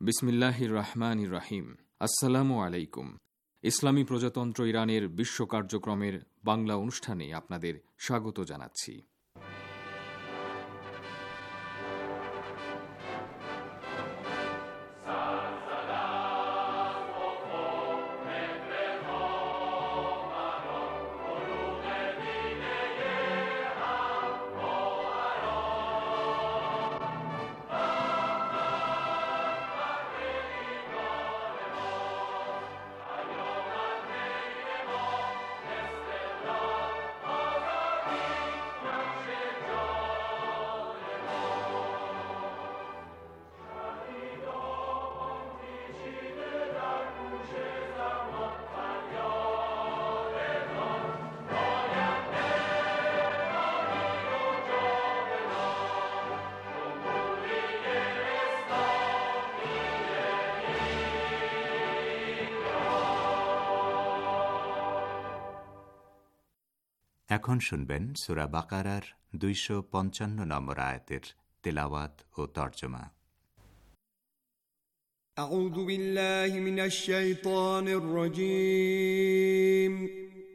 বিসমিল্লাহির রহমানির রহিম। আসসালামু আলাইকুম। ইসলামী প্রজাতন্ত্র ইরানের বিশ্ব কার্যক্রমের বাংলা অনুষ্ঠানে আপনাদের স্বাগত জানাচ্ছি। এখন শুনবেন সূরা বাকারার 255 নম্বর আয়াতের তেলাওয়াত ও তরজমা। أعوذ بالله من الشيطان الرجيم.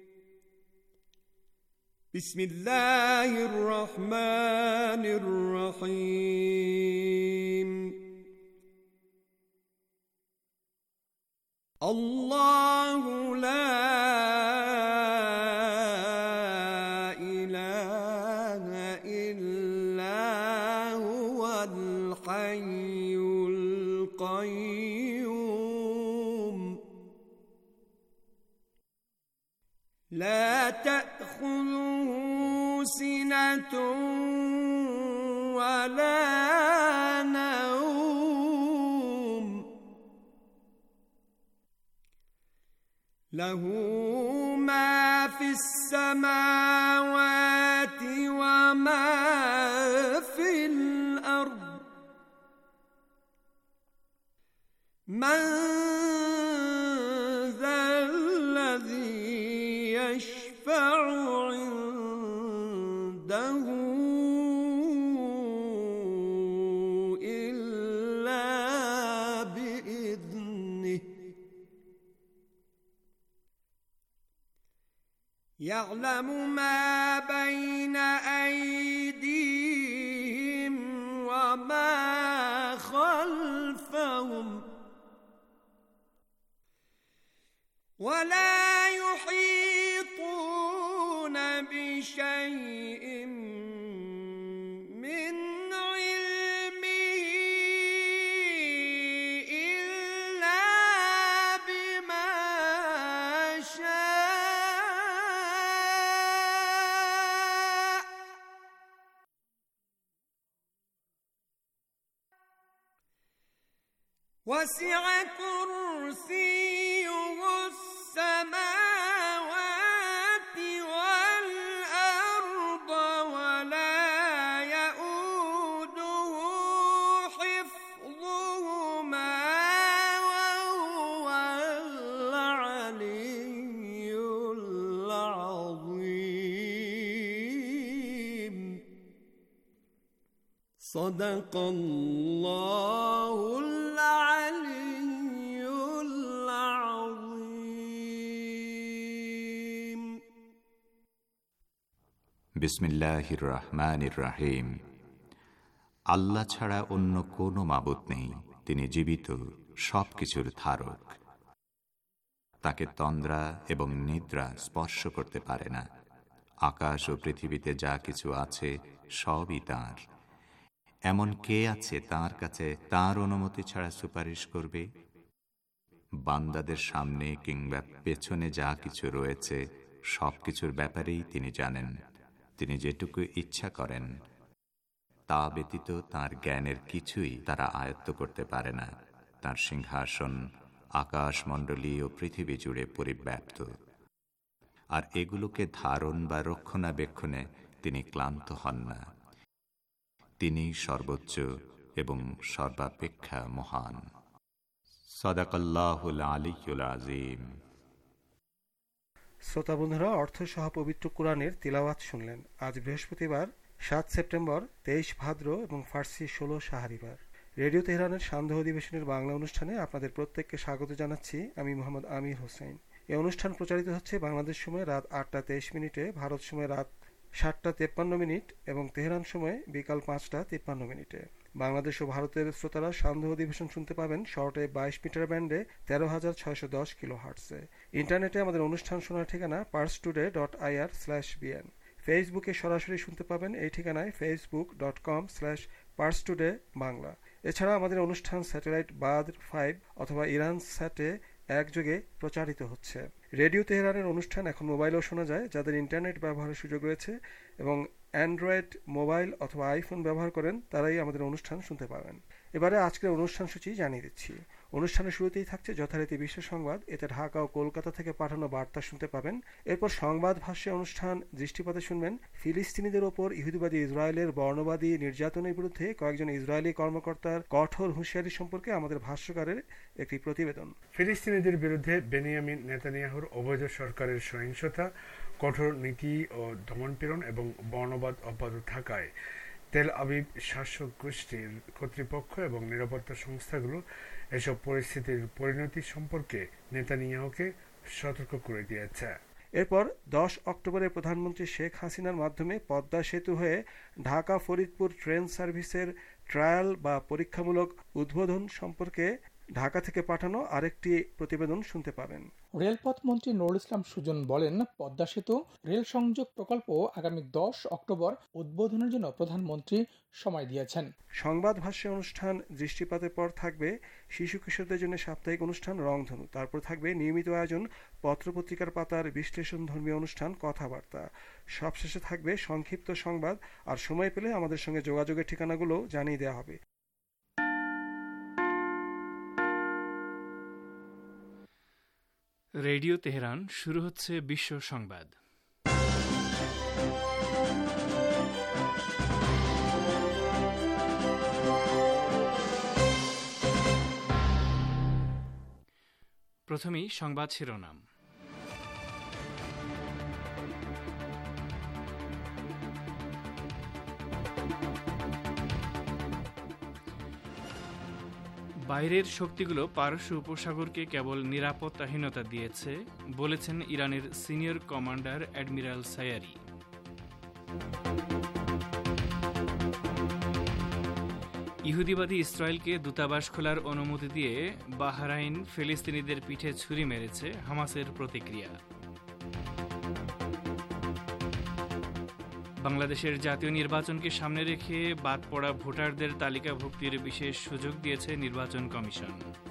بسم الله الرحمن الرحيم. الله لا لا تأخذه سنة ولا نوم له ما في السماوات وما في الأرض من يشفع عنده إلا بإذنه يعلم ما بين أيديهم وما خلفهم ولا بشيء من علمه إلا بما شاء وسع كرسيه السماوات والأرض ولا يؤوده حفظهما وهو العلي العظيم. صدق الله العلي العظيم. বিসমিল্লাহির রহমানির রহিম। আল্লাহ ছাড়া অন্য কোনো মাবুদ নেই, তিনি জীবিত, সব কিছুর ধারক। তাকে তন্দ্রা এবং নিদ্রা স্পর্শ করতে পারে না। আকাশ ও পৃথিবীতে যা কিছু আছে সবই তাঁর। এমন কে আছে তাঁর কাছে তাঁর অনুমতি ছাড়া সুপারিশ করবে? বান্দাদের সামনে কিংবা পেছনে যা কিছু রয়েছে সব কিছুর ব্যাপারেই তিনি জানেন। তিনি যেটুকু ইচ্ছা করেন তা ব্যতীত তাঁর জ্ঞানের কিছুই তারা আয়ত্ত করতে পারে না। তাঁর সিংহাসন আকাশমণ্ডলী ও পৃথিবী জুড়ে পরিব্যাপ্ত, আর এগুলোকে ধারণ বা রক্ষণাবেক্ষণে তিনি ক্লান্ত হন না। তিনি সর্বোচ্চ এবং সর্বাপেক্ষা মহান। সাদাকাল্লাহুল আলিয়্যুল আযীম। শ্রোতা বন্ধুরা, অর্থ সহ পবিত্র কুরআনের তিলাওয়াত শুনলেন। আজ বৃহস্পতিবার 7 সেপ্টেম্বর, 23 ভাদ্র এবং ফার্সি 16 শাহরিবার। রেডিও তেহরানের সান্ধ্য অধিবেশনের বাংলা অনুষ্ঠানে আপনাদের প্রত্যেককে স্বাগত জানাচ্ছি। আমি মোহাম্মদ আমির হোসেন। এই অনুষ্ঠান প্রচারিত হচ্ছে বাংলাদেশ সময় রাত 8:23 ভারত সময় রাত 7:53 এবং তেহরান সময় বিকাল 5:53। বাংলাদেশ ও ভারতের শ্রোতারা সান্ধ্য অধিবেশন শুনতে পাবেন শর্টে 22 মিটার ব্যান্ডে 13,610 কিলোহার্টজে। ইন্টারনেটে আমাদের অনুষ্ঠান শোনার ঠিকানা parstoday.ir/bn। ফেসবুকে সরাসরি শুনতে পাবেন এই ঠিকানায় facebook.com/parstoday/বাংলা। এছাড়া আমাদের অনুষ্ঠান স্যাটেলাইট বাদ্র 5 অথবা ইরান স্যাটে একযোগে প্রচারিত হচ্ছে। রেডিও তেহরানের অনুষ্ঠান এখন মোবাইলেও শোনা যায়। যাদের ইন্টারনেট ব্যবহারের সুযোগ রয়েছে এবং অ্যান্ড্রয়েড মোবাইল অথবা আইফোন ব্যবহার করেন তারাই আমাদের অনুষ্ঠান শুনতে পাবেন। এবারে আজকের অনুষ্ঠান সূচি জানিয়ে দিচ্ছি। অনুষ্ঠানের শুরুতেই থাকছে যথারীতি বিশ্ব সংবাদ, এতে ঢাকা ও কলকাতা থেকে পাঠানো বার্তা শুনতে পাবেন। এরপর সংবাদ ভাষ্য অনুষ্ঠান দৃষ্টিপাতে শুনবেন ফিলিস্তিনিদের ওপর ইহুদিবাদী ইসরায়েলের বর্ণবাদী নির্যাতনের বিরুদ্ধে কয়েকজন ইসরায়েলি কর্মকর্তার কঠোর হুঁশিয়ারি সম্পর্কে আমাদের ভাষ্যকারের একটি প্রতিবেদন। ফিলিস্তিনিদের বিরুদ্ধে বেনিয়ামিন নেতানিয়াহুর অবৈধ সরকারের সহিংসতা, কঠোর নীতি ও দমনপীড়ন এবং বর্ণবাদ অব্যাহত থাকায় তেল আবিব শাসক গোষ্ঠীর কর্তৃপক্ষ এবং নিরাপত্তা সংস্থাগুলো এসব পরিস্থিতির পরিণতি সম্পর্কে নেতানিয়াহুকে সতর্ক করে দিয়েছে। এরপর 10 অক্টোবরে প্রধানমন্ত্রী শেখ হাসিনার মাধ্যমে পদ্মা সেতু হয়ে ঢাকা ফরিদপুর ট্রেন সার্ভিসের ট্রায়াল বা পরীক্ষামূলক উদ্বোধন সম্পর্কে ঢাকা থেকে পাঠানো আরেকটি প্রতিবেদন শুনতে পাবেন। রেলপথ মন্ত্রী নুরুল ইসলাম সুজন বলেন, পদ্মা সেতু রেল সংযোগ প্রকল্প আগামী 10 অক্টোবর উদ্বোধনের জন্য প্রধানমন্ত্রী সময় দিয়েছেন। সংবাদ ভাষ্য অনুষ্ঠান দৃষ্টিপাতের পর থাকবে শিশু কিশোরদের জন্য সাপ্তাহিক অনুষ্ঠান রংধনু। তারপর থাকবে নিয়মিত আয়োজন পত্রপত্রিকার পাতার বিশ্লেষণ ধর্মীয় অনুষ্ঠান কথাবার্তা। সবশেষে থাকবে সংক্ষিপ্ত সংবাদ। আর সময় পেলে আমাদের সঙ্গে যোগাযোগের ঠিকানাগুলো জানিয়ে দেওয়া হবে। রেডিও তেহরান, শুরু হচ্ছে বিশ্ব সংবাদ। প্রথমেই সংবাদ শিরোনাম। বাইরের শক্তিগুলো পারস্য উপসাগরকে কেবল নিরাপত্তাহীনতা দিয়েছে বলেছেন ইরানের সিনিয়র কমান্ডার অ্যাডমিরাল সায়ারি। ইহুদিবাদী ইসরায়েলকে দূতাবাস খোলার অনুমতি দিয়ে বাহরাইন ফিলিস্তিনিদের পিঠে ছুরি মেরেছে, হামাসের প্রতিক্রিয়া। বাংলাদেশের জাতীয় নির্বাচনকে সামনে রেখে বাদ পড়া ভোটারদের তালিকাভুক্তির বিশেষ সুযোগ দিয়েছে নির্বাচন কমিশন।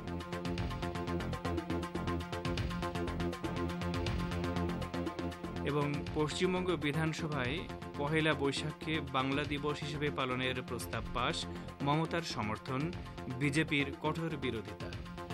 এবং পশ্চিমবঙ্গ বিধানসভায় পহেলা বৈশাখকে বাংলা দিবস হিসেবে পালনের প্রস্তাব পাস, মমতার সমর্থন, বিজেপির কঠোর বিরোধিতা।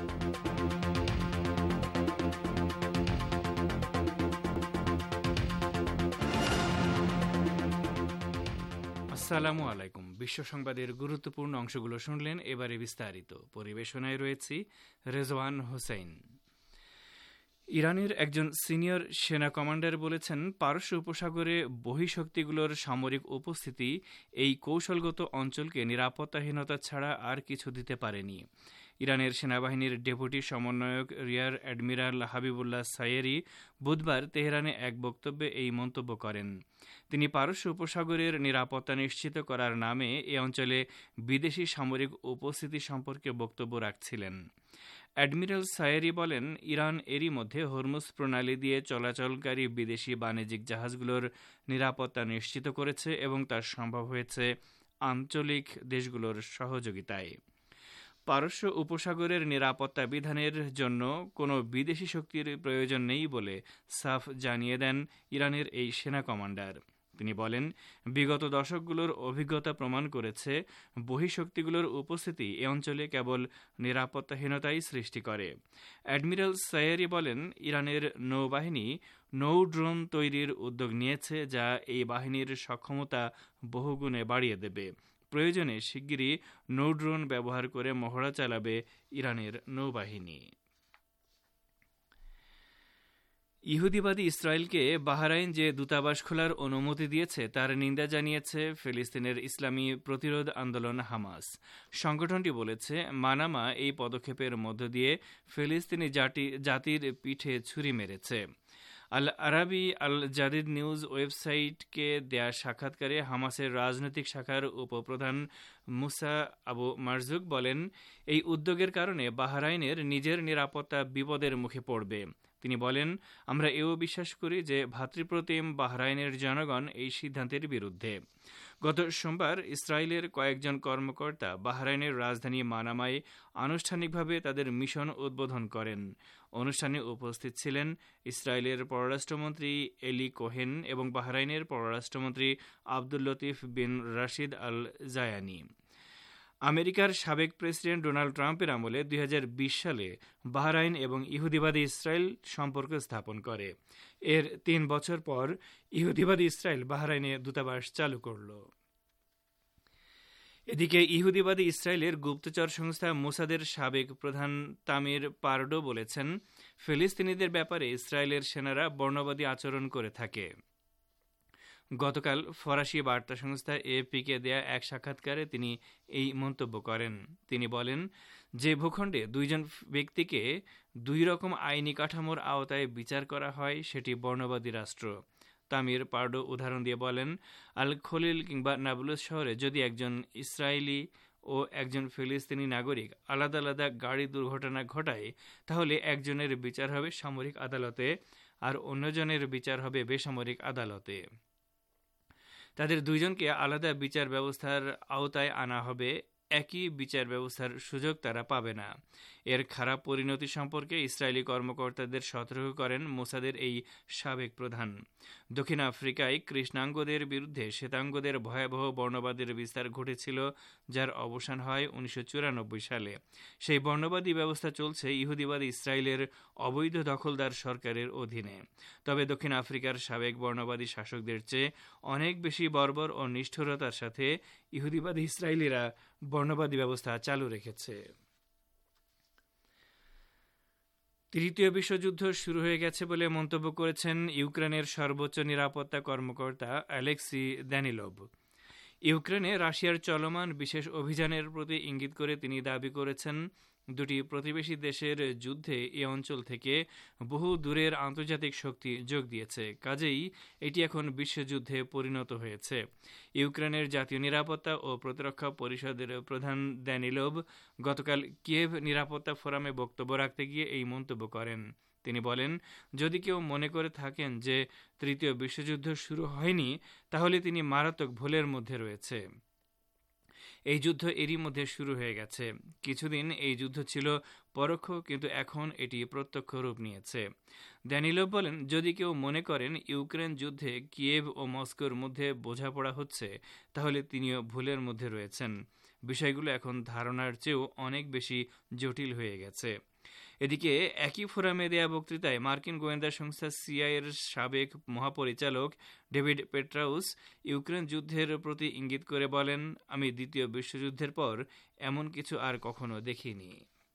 আসসালামু আলাইকুম। বিশ্ব সংবাদের গুরুত্বপূর্ণ অংশগুলো শুনলেন, এবারে বিস্তারিত। পরিবেশনায় রয়েছি রেজওয়ান হোসেন। ইরানের একজন সিনিয়র সেনা কমান্ডার বলেছেন, পারস্য উপসাগরে বহিঃশক্তিগুলোর সামরিক উপস্থিতি এই কৌশলগত অঞ্চলকে নিরাপত্তাহীনতা ছাড়া আর কিছু দিতে পারেনি। ইরানের সেনাবাহিনীর ডেপুটি সমন্বয়ক রিয়ার অ্যাডমিরাল হাবিবুল্লাহ সায়েরি বুধবার তেহরানে এক বক্তব্যে এই মন্তব্য করেন। তিনি পারস্য উপসাগরের নিরাপত্তা নিশ্চিত করার নামে এ অঞ্চলে বিদেশি সামরিক উপস্থিতি সম্পর্কে বক্তব্য রাখছিলেন। অ্যাডমিরাল সায়েরি বলেন, ইরান এরই মধ্যে হরমুজ প্রণালী দিয়ে চলাচলকারী বিদেশি বাণিজ্যিক জাহাজগুলোর নিরাপত্তা নিশ্চিত করেছে এবং তা সম্ভব হয়েছে আঞ্চলিক দেশগুলোর সহযোগিতায়। পারস্য উপসাগরের নিরাপত্তা বিধানের জন্য কোনো বিদেশি শক্তির প্রয়োজন নেই বলে সাফ জানিয়ে দেন ইরানের এই সেনা কমান্ডার। তিনি বলেন, বিগত দশকগুলোর অভিজ্ঞতা প্রমাণ করেছে বহিঃশক্তিগুলোর উপস্থিতি এ অঞ্চলে কেবল নিরাপত্তাহীনতাই সৃষ্টি করে। অ্যাডমিরাল সায়েরি বলেন, ইরানের নৌবাহিনী নৌ ড্রোন তৈরির উদ্যোগ নিয়েছে, যা এই বাহিনীর সক্ষমতা বহুগুণে বাড়িয়ে দেবে। প্রয়োজনে শিগগিরই নৌ ড্রোন ব্যবহার করে মহড়া চালাবে ইরানের নৌবাহিনী। ইহুদিবাদী ইসরায়েলকে বাহরাইন যে দূতাবাস খোলার অনুমতি দিয়েছে তার নিন্দা জানিয়েছে ফিলিস্তিনের ইসলামী প্রতিরোধ আন্দোলন হামাস। সংগঠনটি বলেছে, মানামা এই পদক্ষেপের মধ্য দিয়ে ফিলিস্তিনি জাতির পিঠে ছুরি মেরেছে। আল আরাবি আল জাদিদ নিউজ ওয়েবসাইটকে দেয়া সাক্ষাৎকারে হামাসের রাজনৈতিক শাখার উপপ্রধান মুসা আবু মারজুক বলেন, এই উদ্যোগের কারণে বাহরাইনের নিজের নিরাপত্তা বিপদের মুখে পড়বে। তিনি বলেন, আমরা এও বিশ্বাস করি যে ভ্রাতৃপ্রতিম বাহরাইনের জনগণ এই সিদ্ধান্তের বিরুদ্ধে। গত সোমবার ইসরায়েলের কয়েকজন কর্মকর্তা বাহরাইনের রাজধানী মানামায় আনুষ্ঠানিকভাবে তাদের মিশন উদ্বোধন করেন। অনুষ্ঠানে উপস্থিত ছিলেন ইসরায়েলের পররাষ্ট্রমন্ত্রী এলি কোহেন এবং বাহরাইনের পররাষ্ট্রমন্ত্রী আব্দুল লতিফ বিন রাশিদ আল জায়ানি। আমেরিকার সাবেক প্রেসিডেন্ট ডোনাল্ড ট্রাম্পের আমলে 2020 সালে বাহরাইন এবং ইহুদিবাদী ইসরায়েল সম্পর্ক স্থাপন করে। এর 3 বছর পর ইহুদিবাদী ইসরায়েল বাহরাইনে দূতাবাস চালু করল। এদিকে ইহুদিবাদী ইসরায়েলের গুপ্তচর সংস্থা মোসাদের সাবেক প্রধান তামির পারডো বলেছেন, ফিলিস্তিনিদের ব্যাপারে ইসরায়েলের সেনারা বর্ণবাদী আচরণ করে থাকে। গতকাল ফরাসি বার্তা সংস্থা এএফপিকে দেয়া এক সাক্ষাৎকারে তিনি এই মন্তব্য করেন। তিনি বলেন, যে ভূখণ্ডে দুইজন ব্যক্তিকে দুই রকম আইনি কাঠামোর আওতায় বিচার করা হয় সেটি বর্ণবাদী রাষ্ট্র। তামির পারডো উদাহরণ দিয়ে বলেন, আল খলিল কিংবা নাবলুস শহরে যদি একজন ইসরায়েলি ও একজন ফিলিস্তিনি নাগরিক আলাদা আলাদা গাড়ি দুর্ঘটনা ঘটায়, তাহলে একজনের বিচার হবে সামরিক আদালতে আর অন্যজনের বিচার হবে বেসামরিক আদালতে। তাদের দুইজনকে আলাদা বিচার ব্যবস্থার আওতায় আনা হবে, একই বিচার ব্যবস্থার সুযোগ তারা পাবে না। এর খারাপ পরিণতি সম্পর্কে ইসরায়েলি কর্মকর্তাদের সতর্ক করেন মোসাদের এই সাবেক প্রধান। দক্ষিণ আফ্রিকায় কৃষ্ণাঙ্গদের বিরুদ্ধে শ্বেতাঙ্গদের ভয়াবহ বর্ণবাদের বিস্তার ঘটেছিল, যার অবসান হয় 1994 সালে। সেই বর্ণবাদী ব্যবস্থা চলছে ইহুদিবাদী ইসরায়েলের অবৈধ দখলদার সরকারের অধীনে। তবে দক্ষিণ আফ্রিকার সাবেক বর্ণবাদী শাসকদের চেয়ে অনেক বেশি বর্বর ও নিষ্ঠুরতার সাথে ইহুদিবাদী ইসরায়েলিরা বর্ণবাদী ব্যবস্থা চালু রেখেছে। তৃতীয় বিশ্বযুদ্ধ শুরু হয়ে গেছে বলে মন্তব্য করেছেন ইউক্রেনের সর্বোচ্চ নিরাপত্তা কর্মকর্তা অ্যালেক্সি দানিলোভ। ইউক্রেনে রাশিয়ার চলমান বিশেষ অভিযানের প্রতি ইঙ্গিত করে তিনি দাবি করেছেন, দুটি প্রতিবেশী দেশের যুদ্ধে এ অঞ্চল থেকে বহু দূরের আন্তর্জাতিক শক্তি যোগ দিয়েছে, কাজেই এটি এখন বিশ্বযুদ্ধে পরিণত হয়েছে। ইউক্রেনের জাতীয় নিরাপত্তা ও প্রতিরক্ষা পরিষদের প্রধান দানিলোভ গতকাল কিয়েভ নিরাপত্তা ফোরামে বক্তব্য রাখতে গিয়ে এই মন্তব্য করেন। তিনি বলেন, যদি কেউ মনে করে থাকেন যে তৃতীয় বিশ্বযুদ্ধ শুরু হয়নি, তাহলে তিনি মারাত্মক ভুলের মধ্যে রয়েছে। এই যুদ্ধ এরই মধ্যে শুরু হয়ে গেছে। কিছুদিন এই যুদ্ধ ছিল পরোক্ষ, কিন্তু এখন এটি প্রত্যক্ষ রূপ নিয়েছে। দানিলোভ বলেন, যদি কেউ মনে করেন ইউক্রেন যুদ্ধে কিয়েভ ও মস্কোর মধ্যে বোঝাপড়া হচ্ছে, তাহলে তিনিও ভুলের মধ্যে রয়েছেন। বিষয়গুলো এখন ধারণার চেয়েও অনেক বেশি জটিল হয়ে গেছে। এদিকে একই ফোরামে দেয়া বক্তৃতায় মার্কিন গোয়েন্দা সংস্থা সিআইএর সাবেক মহাপরিচালক ডেভিড পেট্রাউস ইউক্রেন যুদ্ধের প্রতি ইঙ্গিত করে বলেন, আমি দ্বিতীয় বিশ্বযুদ্ধের পর এমন কিছু আর কখনো দেখিনি।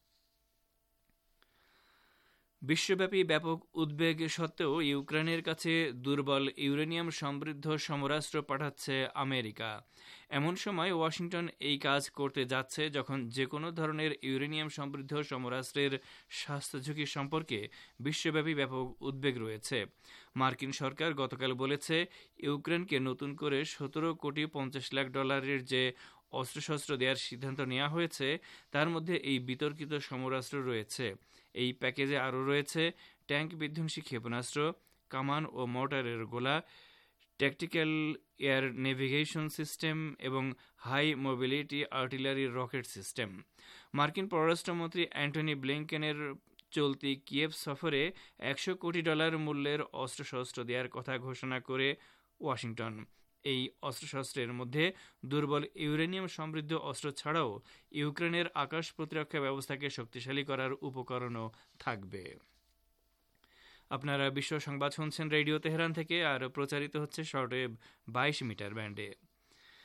বিশ্বব্যাপী ব্যাপক উদ্বেগ সত্ত্বেও ইউক্রেনের কাছে দুর্বল ইউরেনিয়াম সমৃদ্ধ সমরাস্ত্র পাঠাচ্ছে আমেরিকা। এমন সময় ওয়াশিংটন এই কাজ করতে যাচ্ছে যখন যে কোনো ধরনের ইউরেনিয়াম সমৃদ্ধ সমরাস্ত্রের স্বাস্থ্য ঝুঁকি সম্পর্কে বিশ্বব্যাপী ব্যাপক উদ্বেগ রয়েছে। মার্কিন সরকার গতকাল বলেছে, ইউক্রেনকে নতুন করে $17.50 কোটি যে অস্ত্রশস্ত্র দেওয়ার সিদ্ধান্ত নেওয়া হয়েছে, তার মধ্যে এই বিতর্কিত সমরাস্ত্র রয়েছে। এই প্যাকেজে আরও রয়েছে ট্যাঙ্ক বিধ্বংসী ক্ষেপণাস্ত্র, কামান ও মর্টারের গোলা, ট্যাকটিক্যাল এয়ার নেভিগেশন সিস্টেম এবং high mobility artillery rocket system. মার্কিন পররাষ্ট্রমন্ত্রী অ্যান্টনি ব্লিংকেনের চলতি কিয়েভ সফরে $100 কোটি মূল্যের অস্ত্রশস্ত্র দেওয়ার কথা ঘোষণা করে ওয়াশিংটন। এই অস্ত্রশস্ত্রের মধ্যে দুর্বল ইউরেনিয়াম সমৃদ্ধ অস্ত্র ছাড়াও ইউক্রেনের আকাশ প্রতিরক্ষা ব্যবস্থাকে শক্তিশালী করার উপকরণও থাকবে। আপনারা বিশ্ব সংবাদ শুনছেন রেডিও তেহরান থেকে, আর প্রচারিত হচ্ছে শর্টওয়েভ 22 মিটার ব্যান্ডে।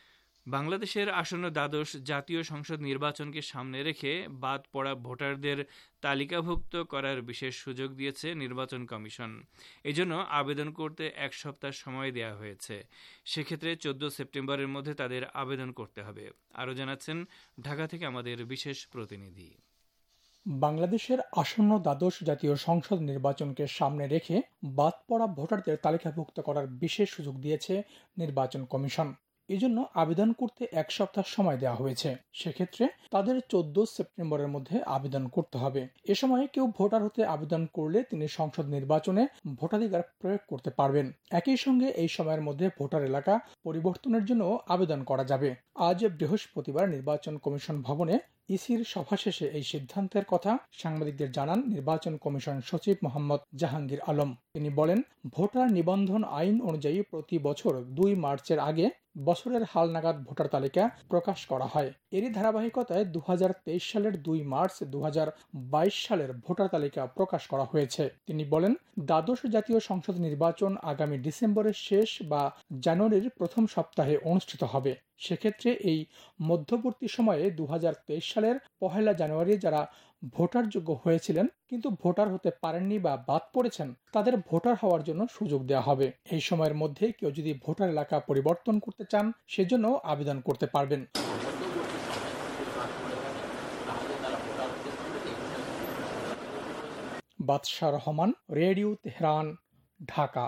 বাংলাদেশের আসন্ন দ্বাদশ জাতীয় সংসদ নির্বাচনকে সামনে রেখে বাদ পড়া ভোটারদের তালিকাভুক্ত করার বিশেষ সুযোগ দিয়েছে নির্বাচন কমিশন। এজন্য আবেদন করতে 1 সপ্তাহ সময় দেওয়া হয়েছে। সেক্ষেত্রে 14 সেপ্টেম্বরের মধ্যে তাদের আবেদন করতে হবে। আরও জানাচ্ছেন ঢাকা থেকে আমাদের বিশেষ প্রতিনিধি। বাংলাদেশের আসন্ন দ্বাদশ জাতীয় সংসদ নির্বাচনকে সামনে রেখে বাদ পড়া ভোটারদের তালিকাভুক্ত করার বিশেষ সুযোগ দিয়েছে নির্বাচন কমিশন। এজন্য আবেদন করতে 1 সপ্তাহ সময় দেওয়া হয়েছে। সেক্ষেত্রে তাদের 14 সেপ্টেম্বরের মধ্যে আবেদন করতে হবে। এ সময়ে কেউ ভোটার হতে আবেদন করলে তিনি সংসদ নির্বাচনে ভোটাধিকার প্রয়োগ করতে পারবেন। একই সঙ্গে এই সময়ের মধ্যে ভোটার এলাকা পরিবর্তনের জন্য আবেদন করা যাবে। আজ বৃহস্পতিবার নির্বাচন কমিশন ভবনে ইসির সভা শেষে এই সিদ্ধান্তের কথা সাংবাদিকদের জানান নির্বাচন কমিশন সচিব মোহাম্মদ জাহাঙ্গীর আলম। তিনি বলেন, ভোটার নিবন্ধন আইন অনুযায়ী প্রতি বছর 2 মার্চের আগে বছরের হালনাগাদ ভোটার তালিকা প্রকাশ করা হয়। এরই ধারাবাহিকতায় 2023 সালের 2 মার্চ 2022 সালের ভোটার তালিকা প্রকাশ করা হয়েছে। তিনি বলেন, দ্বাদশ জাতীয় সংসদ নির্বাচন আগামী ডিসেম্বরের শেষ বা জানুয়ারির প্রথম সপ্তাহে অনুষ্ঠিত হবে। সেক্ষেত্রে এই মধ্যবর্তী সময়ে 2023 সালের 1 জানুয়ারি যারা ভোটার যোগ্য হয়েছিলেন কিন্তু ভোটার হতে পারেননি বা বাদ পড়েছেন, তাদের ভোটার হওয়ার জন্য সুযোগ দেওয়া হবে। এই সময়ের মধ্যে কেউ যদি ভোটার এলাকা পরিবর্তন করতে চান সেজন্য আবেদন করতে পারবেন। Badsha Rahman, radio Tehran, Dhaka.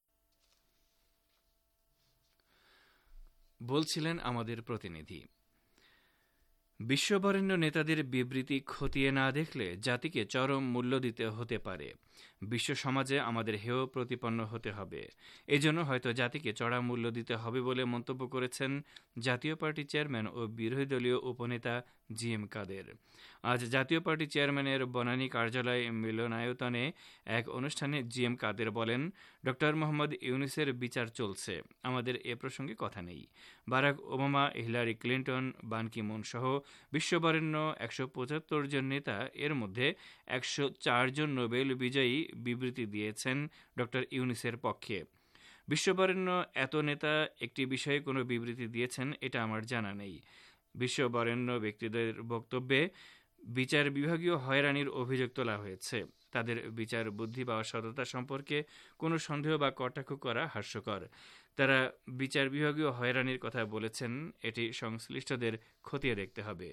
বলছিলেন আমাদের প্রতিনিধি। বিশ্ববরেণ্য নেতাদের বিবৃতি খতিয়ে না দেখলে জাতিকে চরম মূল্য দিতে হতে পারে। বিশ্ব সমাজে আমাদের হেয় প্রতিপন্ন হতে হবে। এজন্য হয়তো জাতিকে চড়া মূল্য দিতে হবে বলে মন্তব্য করেছেন জাতীয় পার্টি চেয়ারম্যান ও বিরোধী দলীয় উপনেতা জিএম কাদের। আজ জাতীয় পার্টি চেয়ারম্যানের বনানী কার্যালয় মিলনায়তনে এক অনুষ্ঠানে জিএম কাদের বলেন, ড মোহাম্মদ ইউনূসের বিচার চলছে, আমাদের এ প্রসঙ্গে কথা নেই। Barack Obama, Hillary Clinton, Ban Ki Moon সহ বিশ্ববরেণ্য 175 জন নেতা, এর মধ্যে 104 জন নোবেল বিজয়ী বিবৃতি দিয়েছেন ড ইউনূসের পক্ষে। বিশ্ববরেণ্য এত নেতা একটি বিষয়ে কোনো বিবৃতি দিয়েছেন এটা আমার জানা নেই। বিশ্ববরেণ্য ব্যক্তিদের বক্তব্যে বিচার বিভাগীয় হয়রানির অভিযোগ তোলা হয়েছে। তাদের বিচার বুদ্ধি বা সততা সম্পর্কে কোনো সন্দেহ বা কটাক্ষ করা হাস্যকর। তারা বিচার বিভাগীয় হয়রানির কথা বলেছেন, এটি সংশ্লিষ্টদের খতিয়ে দেখতে হবে।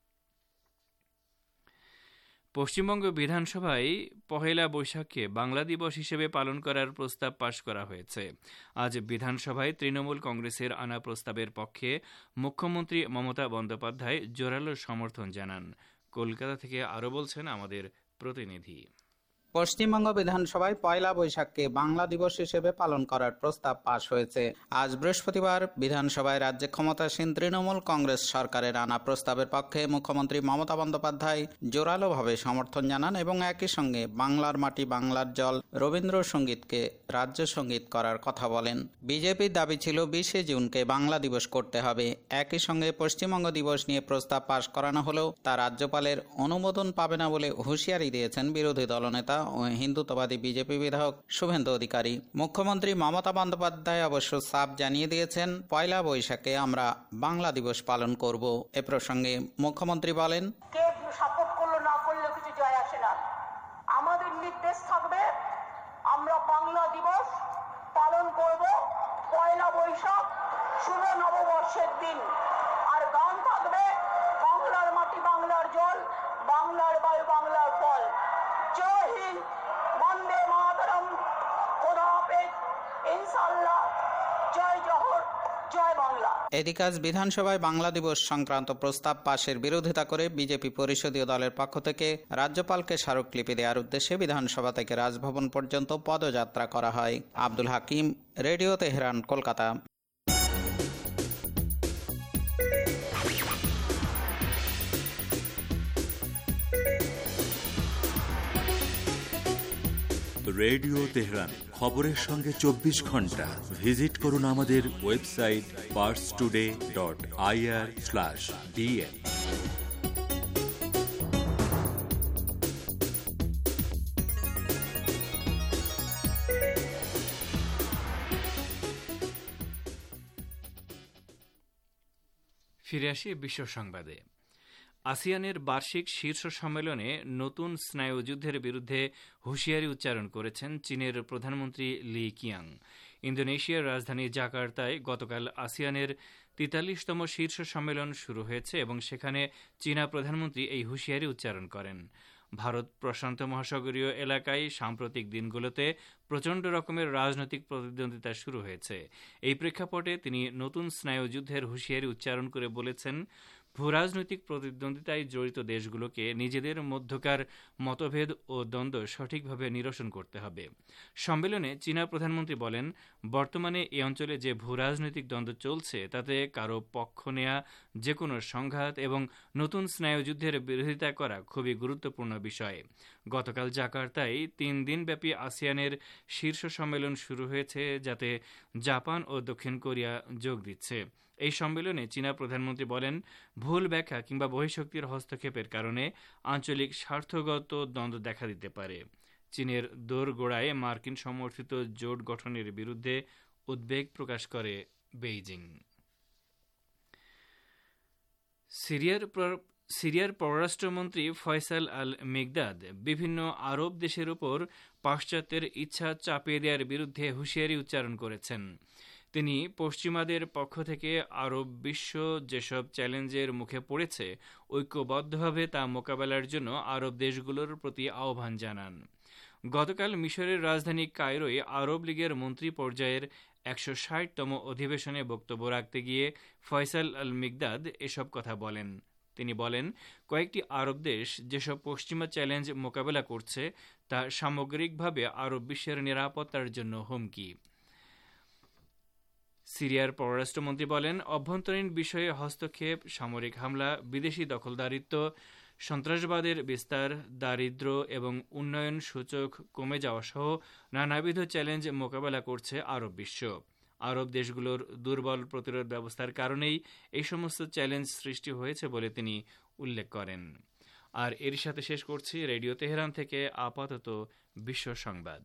পশ্চিমবঙ্গ বিধানসভায় 1 বৈশাখকে বাংলা দিবস হিসেবে পালন করার প্রস্তাব পাশ করা হয়েছে। আজ বিধানসভায় তৃণমূল কংগ্রেসের আনা প্রস্তাবের পক্ষে মুখ্যমন্ত্রী মমতা বন্দ্যোপাধ্যায় জোরালো সমর্থন জানান। কলকাতা থেকে আরও বলছেন আমাদের প্রতিনিধি। পশ্চিমবঙ্গ বিধানসভায় 1 বৈশাখকে বাংলা দিবস হিসেবে পালন করার প্রস্তাব পাশ হয়েছে। আজ বৃহস্পতিবার বিধানসভায় রাজ্যে ক্ষমতাসীন তৃণমূল কংগ্রেস সরকারের আনা প্রস্তাবের পক্ষে মুখ্যমন্ত্রী মমতা বন্দ্যোপাধ্যায় জোরালোভাবে সমর্থন জানান এবং একই সঙ্গে বাংলার মাটি বাংলার জল রবীন্দ্রসঙ্গীতকে রাজ্য সঙ্গীত করার কথা বলেন। বিজেপির দাবি ছিল 20 জুনকে বাংলা দিবস করতে হবে। একই সঙ্গে পশ্চিমবঙ্গ দিবস নিয়ে প্রস্তাব পাশ করানো হলেও তা রাজ্যপালের অনুমোদন পাবে না বলে হুঁশিয়ারি দিয়েছেন বিরোধী দলনেতা ও হিন্দুত্ববাদী বিজেপি বিধায়ক শুভেন্দু অধিকারী। মুখ্যমন্ত্রী মমতা বন্দ্যোপাধ্যায় অবশ্য সাফ জানিয়ে দিয়েছেন, 1 বৈশাখে আমরা বাংলা দিবস পালন করব। এ প্রসঙ্গে মুখ্যমন্ত্রী বলেন, কে সাপোর্ট করলো না করলে কিছু যায় আসে না, আমাদের নির্দেশ থাকবে আমরা বাংলা দিবস পালন করব 1 বৈশাখ শুভ নববর্ষের দিন। আর গান থাকবে বাংলার মাটি বাংলার জল, বাংলার বায়ু বাংলার ফল। জয় হিন্দ, বন্দে মাতরম, খোদা হাফেজ, ইনশাআল্লাহ, জয় জোহর, জয় বাংলা। এদিকে আজ বিধানসভায় বাংলা দিবস সংক্রান্ত প্রস্তাব পাশের বিরোধিতা করে বিজেপি পরিষদীয় দলের পক্ষ থেকে রাজ্যপালকে স্মারকলিপি দেওয়ার উদ্দেশ্যে বিধানসভা থেকে রাজভবন পর্যন্ত পদযাত্রা করা হয়। Abdul Hakim, radio Tehran, Kolkata. Radio Tehran, খবরের সঙ্গে 24 ঘন্টা। ভিজিট করুন আমাদের ওয়েবসাইট parstoday.ir/dn। ফিরে আসি বিশ্ব সংবাদে। আসিয়ানের বার্ষিক শীর্ষ সম্মেলনে নতুন স্নায়ুযুদ্ধের বিরুদ্ধে হুঁশিয়ারি উচ্চারণ করেছেন চীনের প্রধানমন্ত্রী লি কিয়াং। ইন্দোনেশিয়ার রাজধানী জাকার্তায় গতকাল আসিয়ানের ৪৩তম শীর্ষ সম্মেলন শুরু হয়েছে এবং সেখানে চীনা প্রধানমন্ত্রী এই হুঁশিয়ারি উচ্চারণ করেন। ভারত প্রশান্ত মহাসাগরীয় এলাকায় সাম্প্রতিক দিনগুলোতে প্রচণ্ড রকমের রাজনৈতিক প্রতিদ্বন্দ্বিতা শুরু হয়েছে। এই প্রেক্ষাপটে তিনি নতুন স্নায়ুযুদ্ধের হুঁশিয়ারি উচ্চারণ করে বলেছেন, ভূরাজনৈতিক প্রতিদ্বন্দ্বিতায় জড়িত দেশগুলোকে নিজেদের মধ্যকার মতভেদ ও দ্বন্দ্ব সঠিকভাবে নিরসন করতে হবে। সম্মেলনে চীনা প্রধানমন্ত্রী বলেন, বর্তমানে এ অঞ্চলে যে ভূরাজনৈতিক দ্বন্দ্ব চলছে তাতে কারো পক্ষ নেয়া, যে কোনো সংঘাত এবং নতুন স্নায়ুযুদ্ধের বিরোধিতা করা খুবই গুরুত্বপূর্ণ বিষয়। গতকাল জাকার্তায় ৩ দিনব্যাপী আসিয়ানের শীর্ষ সম্মেলন শুরু হয়েছে, যাতে জাপান ও দক্ষিণ কোরিয়া যোগ দিচ্ছে। এই সম্মেলনে চীনা প্রধানমন্ত্রী বলেন, ভুল ব্যাখ্যা কিংবা বহিঃশক্তির হস্তক্ষেপের কারণে আঞ্চলিক স্বার্থগত দ্বন্দ্ব দেখা দিতে পারে। চীনের দোরগোড়ায় মার্কিন সমর্থিত জোট গঠনের বিরুদ্ধে উদ্বেগ প্রকাশ করে বেইজিং। সিরিয়ার পররাষ্ট্রমন্ত্রী ফয়সাল আল মিগদাদ বিভিন্ন আরব দেশের উপর পাশ্চাত্যের ইচ্ছা চাপিয়ে দেওয়ার বিরুদ্ধে হুঁশিয়ারি উচ্চারণ করেছেন। তিনি পশ্চিমাদের পক্ষ থেকে আরব বিশ্ব যেসব চ্যালেঞ্জের মুখে পড়েছে, ঐক্যবদ্ধভাবে তা মোকাবেলার জন্য আরব দেশগুলোর প্রতি আহ্বান জানান। গতকাল মিশরের রাজধানী কায়রোয় আরব লীগের মন্ত্রী পর্যায়ের ১৬০তম অধিবেশনে বক্তব্য রাখতে গিয়ে ফয়সাল আল মিগদাদ এসব কথা বলেন। তিনি বলেন, কয়েকটি আরব দেশ যেসব পশ্চিমা চ্যালেঞ্জ মোকাবেলা করছে তা সামগ্রিকভাবে আরব বিশ্বের নিরাপত্তার জন্য হুমকি। সিরিয়ার পররাষ্ট্রমন্ত্রী বলেন, অভ্যন্তরীণ বিষয়ে হস্তক্ষেপ, সামরিক হামলা, বিদেশি দখলদারিত্ব, সন্ত্রাসবাদের বিস্তার, দারিদ্র্য এবং উন্নয়ন সূচক কমে যাওয়া সহ নানাবিধ চ্যালেঞ্জ মোকাবেলা করছে আরব বিশ্ব। আরব দেশগুলোর দুর্বল প্রতিরোধ ব্যবস্থার কারণেই এই সমস্ত চ্যালেঞ্জ সৃষ্টি হয়েছে বলে তিনি উল্লেখ করেন। আর এর সাথে শেষ করছি রেডিও তেহরান থেকে আপাতত বিশ্ব সংবাদ।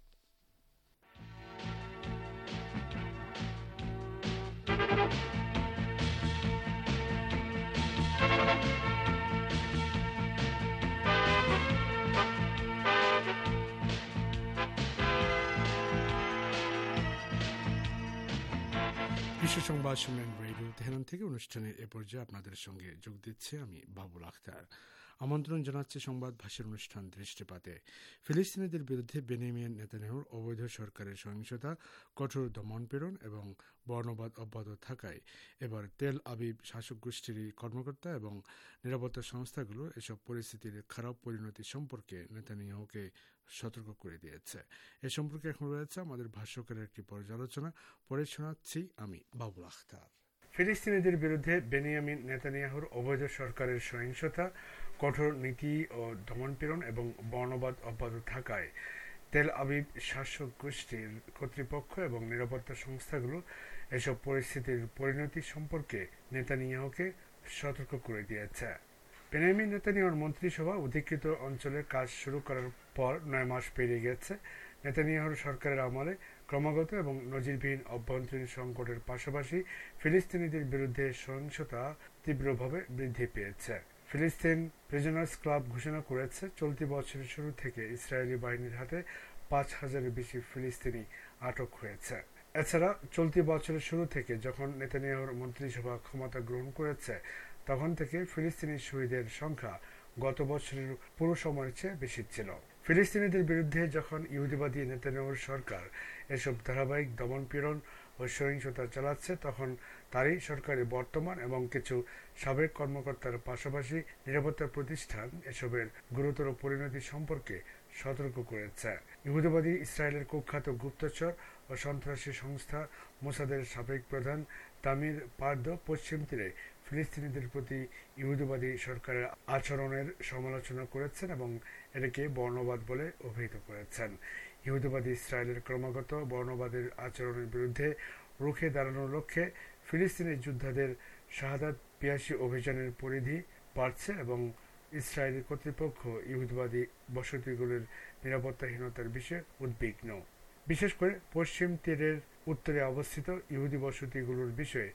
বিশ্ব সংবাদ শুনলেন রেডিও তেহরান থেকে। অনুষ্ঠানের এ পর্যায়ে আপনাদের সঙ্গে যোগ দিচ্ছে আমি বাবুল আখতার। আমন্ত্রণ জানাচ্ছে সংবাদ ভাষার অনুষ্ঠান দৃষ্টিপাতে। ফিলিস্তিনিদের বিরুদ্ধে বেনিয়ামিন নেতানিয়াহুর অবৈধ সরকারের সহিংসতা, কঠোর দমনপীড়ন এবং বর্ণবাদ অব্যাহত থাকায় এবার তেল আবিব শাসক গোষ্ঠীর কর্মকর্তা এবং নিরাপত্তা সংস্থাগুলো এসব পরিস্থিতির খারাপ পরিণতি সম্পর্কে নেতানিয়াহুকে সতর্ক করে দিয়েছে। এ সম্পর্কে এখন রয়েছে আমাদের ভাষ্যকারের একটি পর্যালোচনা, পরে শোনাচ্ছি আমি বাবুল আখতার। ফিলিস্তিনিদের বিরুদ্ধে বেনিয়ামিন নেতানিয়াহুর অবৈধ সরকারের সহিংসতা, কঠোর নীতি ও দমনপীড়ন এবং বর্ণবাদ অব্যাহত থাকায় তেল আবিব শাসক গোষ্ঠীর কর্তৃপক্ষ এবং নিরাপত্তা সংস্থাগুলো এসব পরিস্থিতির পরিণতি সম্পর্কে নেতানিয়াহুকে সতর্ক করে দিয়েছে। বেনিয়ামিন নেতানিয়াহুর মন্ত্রিসভা অধিকৃত অঞ্চলে কাজ শুরু করার পর ৯ মাস পেরিয়ে গেছে। নেতানিয়াহুর সরকারের আমলে ক্রমাগত এবং নজিরবিহীন অভ্যন্তরীণ সংকটের পাশাপাশি ফিলিস্তিনিদের বিরুদ্ধে সহিংসতা তীব্রভাবে বৃদ্ধি পেয়েছে। ফিলিস্তিন প্রিজনার্স ক্লাব ঘোষণা করেছে, চলতি বছরের শুরু থেকে ইসরায়েলি বাহিনীর হাতে ৫,০০০-এর বেশি ফিলিস্তিনি আটক হয়েছে। এছাড়া চলতি বছরের শুরু থেকে যখন নেতানিয়াহুর মন্ত্রিসভা ক্ষমতা গ্রহণ করেছে, তখন থেকে ফিলিস্তিনি শহীদের সংখ্যা গত বছরের পুরো সময়ের চেয়ে বেশি ছিল। ফিলিস্তিনিদের বিরুদ্ধে যখন ইহুদিবাদী নেতানিয়াহুর সরকার এসব ধারাবাহিক দমনপীড়ন ও সহিংসতা চালাচ্ছে, তখন তারই সরকারের বর্তমান এবং কিছু সাবেক কর্মকর্তার পাশাপাশি নিরাপত্তা প্রতিষ্ঠান এসবের গুরুতর পরিণতি সম্পর্কে সতর্ক করেছে। ইহুদিবাদী ইসরায়েলের কুখ্যাত গুপ্তচর ও সন্ত্রাসী সংস্থা মোসাদের সাবেক প্রধান তামির পার্দো পশ্চিম তীরে ফিলিস্তিনিদের প্রতি ইহুদিবাদী সরকারের আচরণের সমালোচনা করেছেন এবং এটাকে বর্ণবাদ বলে অভিহিত করেছেন। ইহুদিবাদী ইসরায়েলের ক্রমাগত বর্ণবাদের আচরণের বিরুদ্ধে রুখে দাঁড়ানোর লক্ষ্যে ফিলিস্তিনি যোদ্ধাদের শাহাদাত পিয়াসী অভিযানের পরিধি বাড়ছে এবং ইসরায়েলি কর্তৃপক্ষ ইহুদিবাদী বসতিগুলোর নিরাপত্তাহীনতার বিষয়ে উদ্বিগ্ন। বিশেষ করে পশ্চিম তীরের উত্তরে অবস্থিত ইহুদি বসতিগুলোর বিষয়ে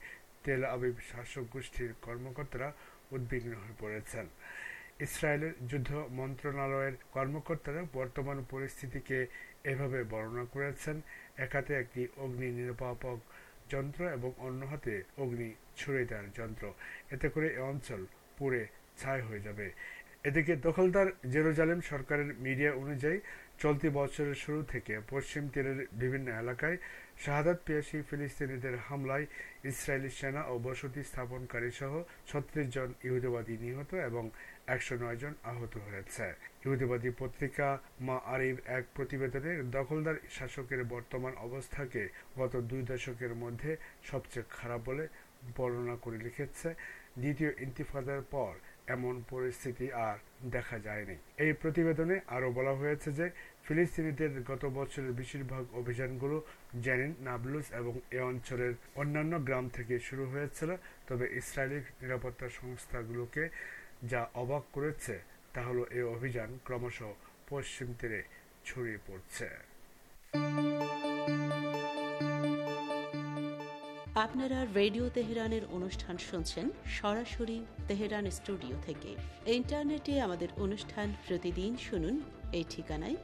তেল আবিব শাসক গোষ্ঠীর কর্মকর্তারা উদ্বিগ্ন হয়ে পড়েছেন। ইসরায়েলের যুদ্ধ মন্ত্রণালয়ের কর্মকর্তারা বর্তমান পরিস্থিতিকে এভাবে বর্ণনা করেছেন: এক হাতে একটি অগ্নি নির্বাপক যন্ত্র এবং অন্য হাতে অগ্নি ছড়িয়ে দেওয়ার যন্ত্র, এতে করে এ অঞ্চল পুড়ে ছাই হয়ে যাবে। এদিকে দখলদার জেরুজালেম সরকারের মিডিয়া অনুযায়ী চলতি বছরের শুরু থেকে পশ্চিম তীরের বিভিন্ন এলাকায় শাহাদাত পেয়াসী ফিলিস্তিনিদের হামলায় ইসরায়েলি সেনা ও বসতি স্থাপনকারী সহ ৩৬ জন ইহুদিবাদী নিহত এবং ১০৯ জন আহত হয়েছে। ইহুদিবাদী পত্রিকা মা আরিব এক প্রতিবেদনে দখলদার শাসকের বর্তমান অবস্থাকে গত ২ দশকের মধ্যে সবচেয়ে খারাপ বলে বর্ণনা করে লিখেছে, দ্বিতীয় ইন্তিফাদার পর এমন পরিস্থিতি আর দেখা যায়নি। এই প্রতিবেদনে আরও বলা হয়েছে যে ফিলিস্তিনিদের গত বছরের বেশিরভাগ অভিযানগুলো জেনিন, নাবলুস এবং এ অঞ্চলের অন্যান্য গ্রাম থেকে শুরু হয়েছিল। তবে ইসরায়েলি নিরাপত্তা সংস্থাগুলোকে যা অবাক করেছে তা হলো এই অভিযান ক্রমশ পশ্চিম তীরে ছড়িয়ে পড়ছে। আপনারা রেডিও তেহরানের অনুষ্ঠান শুনছেন সরাসরি তেহরান স্টুডিও থেকে। ইন্টারনেটে আমাদের অনুষ্ঠান প্রতিদিন শুনুন এই ঠিকানায়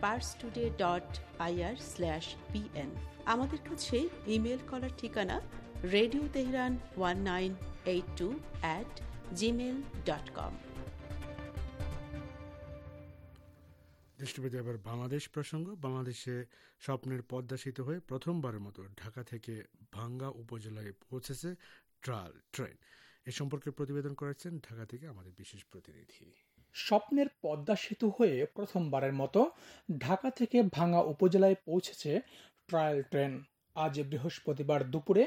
parstoday.ir/pn। আমাদের কাছে ইমেল করার ঠিকানা radioteheran1982@gmail.com। দৃষ্টিপতি এবার বাংলাদেশ প্রসঙ্গ। বাংলাদেশে স্বপ্নের পদ্মা সেতু হয়ে প্রথমবারের মতো ঢাকা থেকে ভাঙ্গা উপজেলায় পৌঁছেছে ট্রায়াল ট্রেন। এ সম্পর্কে প্রতিবেদন করেছেন ঢাকা থেকে আমাদের বিশেষ প্রতিনিধি। স্বপ্নের পদ্মা সেতু হয়ে প্রথমবারের মতো ঢাকা থেকে ভাঙ্গা উপজেলায় পৌঁছেছে ট্রায়াল ট্রেন। আজ বৃহস্পতিবার দুপুরে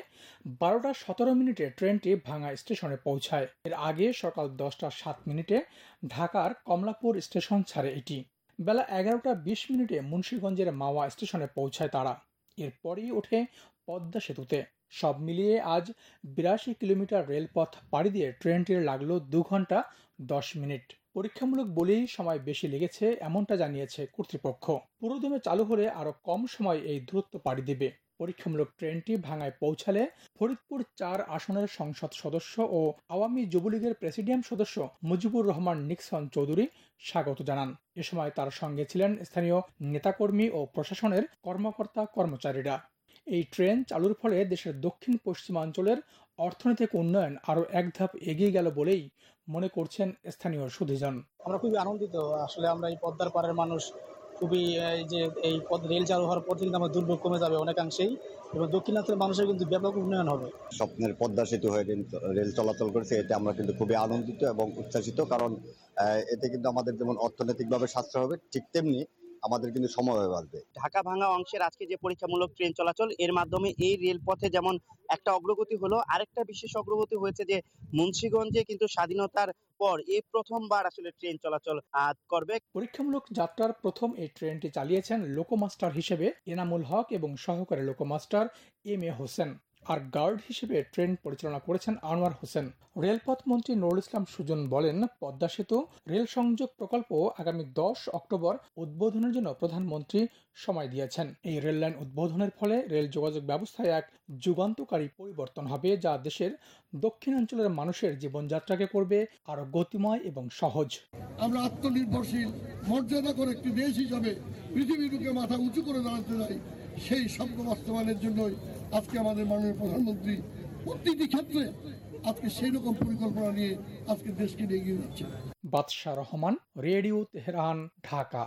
12:17 ট্রেনটি ভাঙ্গা স্টেশনে পৌঁছায়। এর আগে সকাল 10:07 ঢাকার কমলাপুর স্টেশন ছাড়ে এটি। বেলা 11:20 মুন্সিগঞ্জের মাওয়া স্টেশনে পৌঁছায় তারা। এরপরই ওঠে পদ্মা সেতুতে। সব মিলিয়ে আজ 82 কিলোমিটার রেলপথ পাড়ি দিয়ে ট্রেনটির লাগলো 2 ঘন্টা 10 মিনিট। পরীক্ষামূলক বলেই সময় বেশি লেগেছে এমনটা জানিয়েছে কর্তৃপক্ষ। পুরোদমে চালু হলে আরো কম সময় এই দূরত্ব পাড়ি দেবে। পরীক্ষামূলক ট্রেনটি ভাঙ্গায় পৌঁছালে ফরিদপুর 4 আসনের সংসদ সদস্য ও আওয়ামী যুবলীগের প্রেসিডিয়াম সদস্য মুজিবুর রহমান নিক্সন চৌধুরী স্বাগত জানান। এ সময় তার সঙ্গে ছিলেন স্থানীয় নেতাকর্মী ও প্রশাসনের কর্মকর্তা কর্মচারীরা। এই ট্রেন চালুর ফলে দেশের দক্ষিণ পশ্চিমাঞ্চলের অর্থনৈতিক উন্নয়ন আরো এক ধাপ এগিয়ে গেল বলেই মনে করছেন স্থানীয় সুধীজন। আমরা খুবই আনন্দিত। আসলে আমরা এই পদ্মার পাড়ের মানুষ খুবই যে এই রেল চালু হওয়ার পর কিন্তু আমার দুর্ভোগ কমে যাবে অনেকাংশেই এবং দক্ষিণাঞ্চলের মানুষের কিন্তু ব্যাপক উন্নয়ন হবে। স্বপ্নের পদ্মা সেতু হয়ে রেল চলাচল করেছে, এতে আমরা কিন্তু খুবই আনন্দিত এবং উচ্ছ্বাসিত। কারণ এতে কিন্তু আমাদের যেমন অর্থনৈতিকভাবে সাশ্রয় হবে, ঠিক তেমনি আমাদের কিন্তু সময় বাড়বে। ঢাকা ভাঙ্গা অংশের আজকে যে পরীক্ষামূলক ট্রেন চলাচল, এর মাধ্যমে এই রেলপথে যেমন একটা অগ্রগতি হলো, আরেকটা বিশেষ অগ্রগতি হয়েছে যে মুন্সিগঞ্জে কিন্তু স্বাধীনতার পর এই প্রথমবার আসলে ট্রেন চলাচল করবে। পরীক্ষামূলক যাত্রার প্রথম এই ট্রেনটি চালিয়েছেন লোকোমাস্টার হিসেবে এনামুল হক এবং সহকারী লোকোমাস্টার এম.এ. হোসেন, আর গার্ড হিসেবে ট্রেন পরিচালনা করেছেন আনোয়ার হোসেন। রেলপথ মন্ত্রী নুরুল ইসলাম সুজন বলেন, পদ্মা সেতু রেল সংযোগ প্রকল্প আগামী 10 অক্টোবর উদ্বোধনের জন্য প্রধানমন্ত্রী সময় দিয়েছেন। এই রেল লাইন উদ্বোধনের ফলে রেল যোগাযোগ ব্যবস্থায় এক যুগান্তকারী পরিবর্তন হবে, যা দেশের দক্ষিণাঞ্চলের মানুষের জীবনযাত্রাকে করবে আরো গতিময় এবং সহজ। আমরা আত্মনির্ভরশীল মর্যাদা করে একটি দেশ হিসাবে পৃথিবীর বুকে মাথা উঁচু করে দাঁড়াতে চাই। সেই স্বপ্ন বাস্তবায়নের জন্যই আজকে আমাদের মাননীয় প্রধানমন্ত্রী প্রতিটি ক্ষেত্রে আজকে সেই রকম পরিকল্পনা নিয়ে আজকে দেশকে এগিয়ে যাচ্ছে। Badsha Rahman, radio Tehran, Dhaka.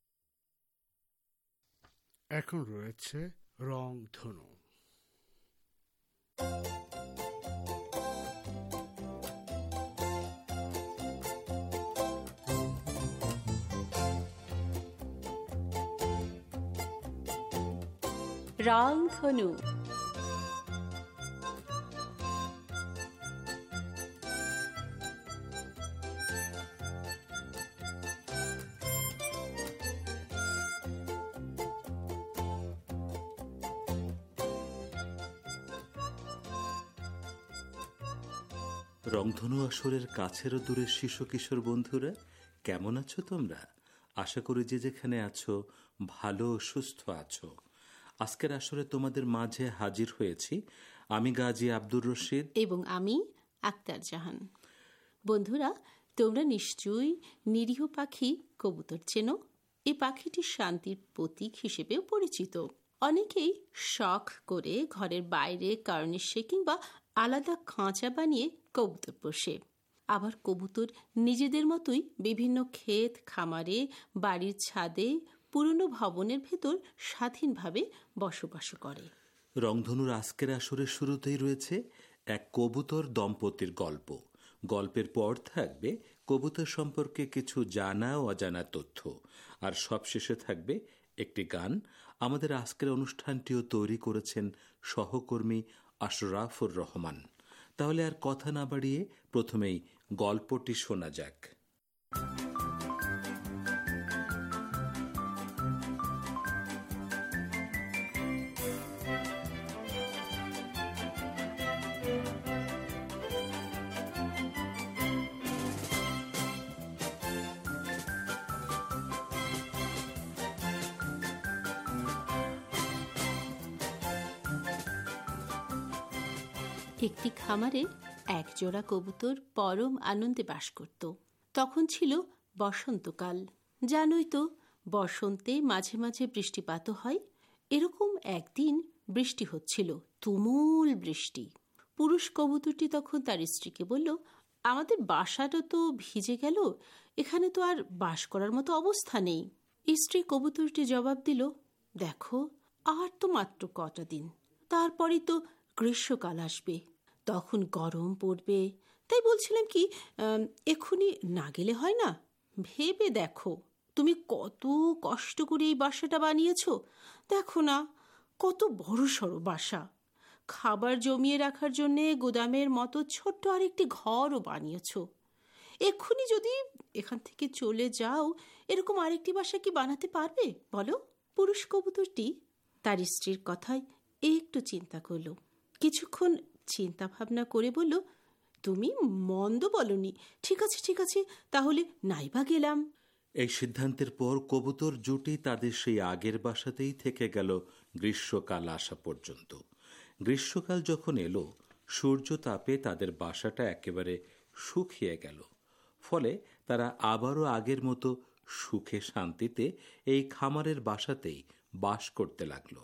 এখন রয়েছে রং ধনু। রংধনু। রংধনু আসরের কাছের ও দূরের শিশু কিশোর বন্ধুরা, কেমন আছো তোমরা? আশা করি যে যেখানে আছো ভালো ও সুস্থ আছো। আজকের আসরে তোমাদের মাঝে হাজির হয়েছি আমি গাজী আব্দুর রশিদ এবং আমি আক্তার জাহান। বন্ধুরা, তোমরা নিশ্চয়ই নিরীহ পাখি কবুতর চেনো। এই পাখিটি শান্তির প্রতীক হিসেবেও পরিচিত। অনেকেই শখ করে ঘরের বাইরে কার্নিশে কিংবা আলাদা খাঁচা বানিয়ে কবুতর পোষে। আবার কবুতর নিজেদের মতোই বিভিন্ন ক্ষেত খামারে, বাড়ির ছাদে, পুরনো ভবনের ভেতর স্বাধীনভাবে বসবাস করে। রংধনুর আজকের আসরের শুরুতেই রয়েছে এক কবুতর দম্পতির গল্প। গল্পের পর থাকবে কবুতর সম্পর্কে কিছু জানা ও অজানা তথ্য, আর সবশেষে থাকবে একটি গান। আমাদের আজকের অনুষ্ঠানটিও তৈরি করেছেন সহকর্মী আশরাফুর রহমান। তাহলে আর কথা না বাড়িয়ে প্রথমেই গল্পটি শোনা যাক। একটি খামারে এক জোড়া কবুতর পরম আনন্দে বাস করত। তখন ছিল বসন্তকাল। জানোই তো, বসন্তে মাঝে মাঝে বৃষ্টিপাত হয়। এরকম একদিন বৃষ্টি হচ্ছিল, তুমুল বৃষ্টি। পুরুষ কবুতরটি তখন তার স্ত্রীকে বলল, আমাদের বাসাটা তো ভিজে গেল, এখানে তো আর বাস করার মতো অবস্থা নেই। স্ত্রী কবুতরটি জবাব দিল, দেখো, আর তো মাত্র কটা দিন, তারপরে তো গ্রীষ্মকাল আসবে, তখন গরম পড়বে। তাই বলছিলাম কি, এক্ষুনি না গেলে হয় না? ভেবে দেখো, তুমি কত কষ্ট করে এই বাসাটা বানিয়েছ। দেখো না, কত বড় সড়ো বাসা। খাবার জমিয়ে রাখার জন্যে গোদামের মতো ছোট্ট আরেকটি ঘরও বানিয়েছ। এক্ষুনি যদি এখান থেকে চলে যাও, এরকম আরেকটি বাসা কি বানাতে পারবে বলো? পুরুষ কবুতরটি তার স্ত্রীর কথায় একটু চিন্তা করলো। কিছুক্ষণ চিন্তা ভাবনা করে বলল, তুমি মন্দ বলনি। ঠিক আছে ঠিক আছে, তাহলে নাইবা গেলাম। এই সিদ্ধান্তের পর কবুতর জুটি তাদের সেই আগের বাসাতেই থেকে গেল গ্রীষ্মকাল আসা পর্যন্ত। গ্রীষ্মকাল যখন এলো, সূর্য তাপে তাদের বাসাটা একেবারে শুকিয়ে গেল। ফলে তারা আবারও আগের মতো সুখে শান্তিতে এই খামারের বাসাতেই বাস করতে লাগলো।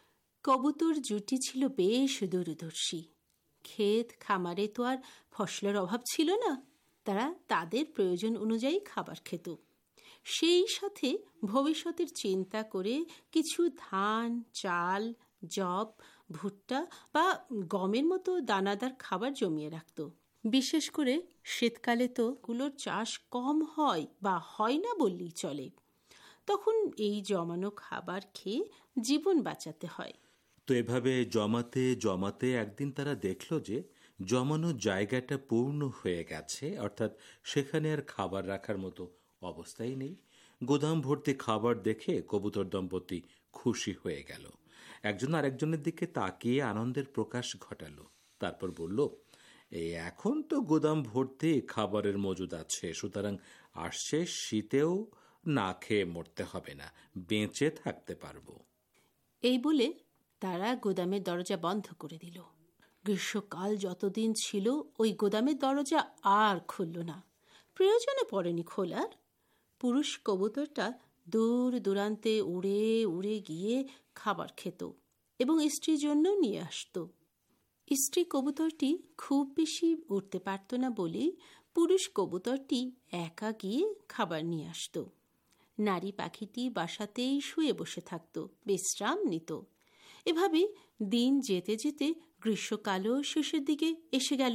কবুতর জুটি ছিল বেশ দূরদর্শী। ক্ষেত খামারে তো আর ফসলের অভাব ছিল না। তারা তাদের প্রয়োজন অনুযায়ী খাবার খেত। সেই সাথে ভবিষ্যতের চিন্তা করে কিছু ধান, চাল, যব, ভুট্টা বা গমের মতো দানাদার খাবার জমিয়ে রাখত। বিশেষ করে শীতকালে তো গুলোর চাষ কম হয় বা হয় না বললেই চলে। তখন এই জমানো খাবার খেয়ে জীবন বাঁচাতে হয়। তো এভাবে জমাতে জমাতে একদিন তারা দেখল যে জমানো জায়গাটা পূর্ণ হয়ে গেছে, অর্থাৎ সেখানে আর খাবার রাখার মতো অবস্থাই নেই। গোদাম ভর্তি খাবার দেখে কবুতর দম্পতি খুশি হয়ে গেল। একজন আরেকজনের দিকে তাকিয়ে আনন্দের প্রকাশ ঘটালো। তারপর বলল, এই এখন তো গোদাম ভর্তি খাবারের মজুদ আছে, সুতরাং আসছে শীতেও না খেয়ে মরতে হবে না, বেঁচে থাকতে পারবো। এই বলে তারা গোদামের দরজা বন্ধ করে দিল। গ্রীষ্মকাল যতদিন ছিল ওই গোদামের দরজা আর খুলল না। প্রয়োজনে পড়েনি খোলার। পুরুষ কবুতরটা দূর দূরান্তে উড়ে উড়ে গিয়ে খাবার খেত এবং স্ত্রীর জন্য নিয়ে আসত। স্ত্রী কবুতরটি খুব বেশি উঠতে পারত না বলেই পুরুষ কবুতরটি একা গিয়ে খাবার নিয়ে আসত। নারী পাখিটি বাসাতেই শুয়ে বসে থাকত, বিশ্রাম নিত। এভাবে দিন যেতে যেতে গ্রীষ্মকালও শেষের দিকে এসে গেল।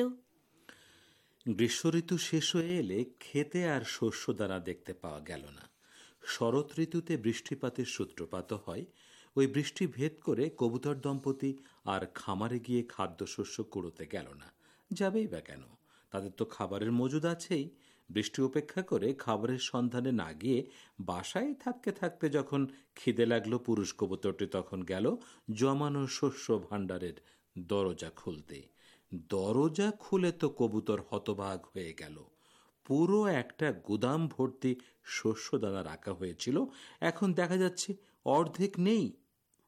গ্রীষ্ম ঋতু শেষ হয়ে এলে খেতে আর শস্য দানা দেখতে পাওয়া গেল না। শরৎ ঋতুতে বৃষ্টিপাতের সূত্রপাত হয়। ওই বৃষ্টি ভেদ করে কবুতর দম্পতি আর খামারে গিয়ে খাদ্যশস্য কুড়োতে গেল না। যাবেই বা কেন, তাদের তো খাবারের মজুদ আছেই। বৃষ্টি উপেক্ষা করে খাবারের সন্ধানে না গিয়ে বাসায় থাকতে থাকতে যখন খিদে লাগলো, পুরুষ কবুতরটি তখন গেল জমানো শস্য ভাণ্ডারের দরজা খুলতে। দরজা খুলে তো কবুতর হতবাক হয়ে গেল। পুরো একটা গুদাম ভর্তি শস্য দানা রাখা হয়েছিল, এখন দেখা যাচ্ছে অর্ধেক নেই।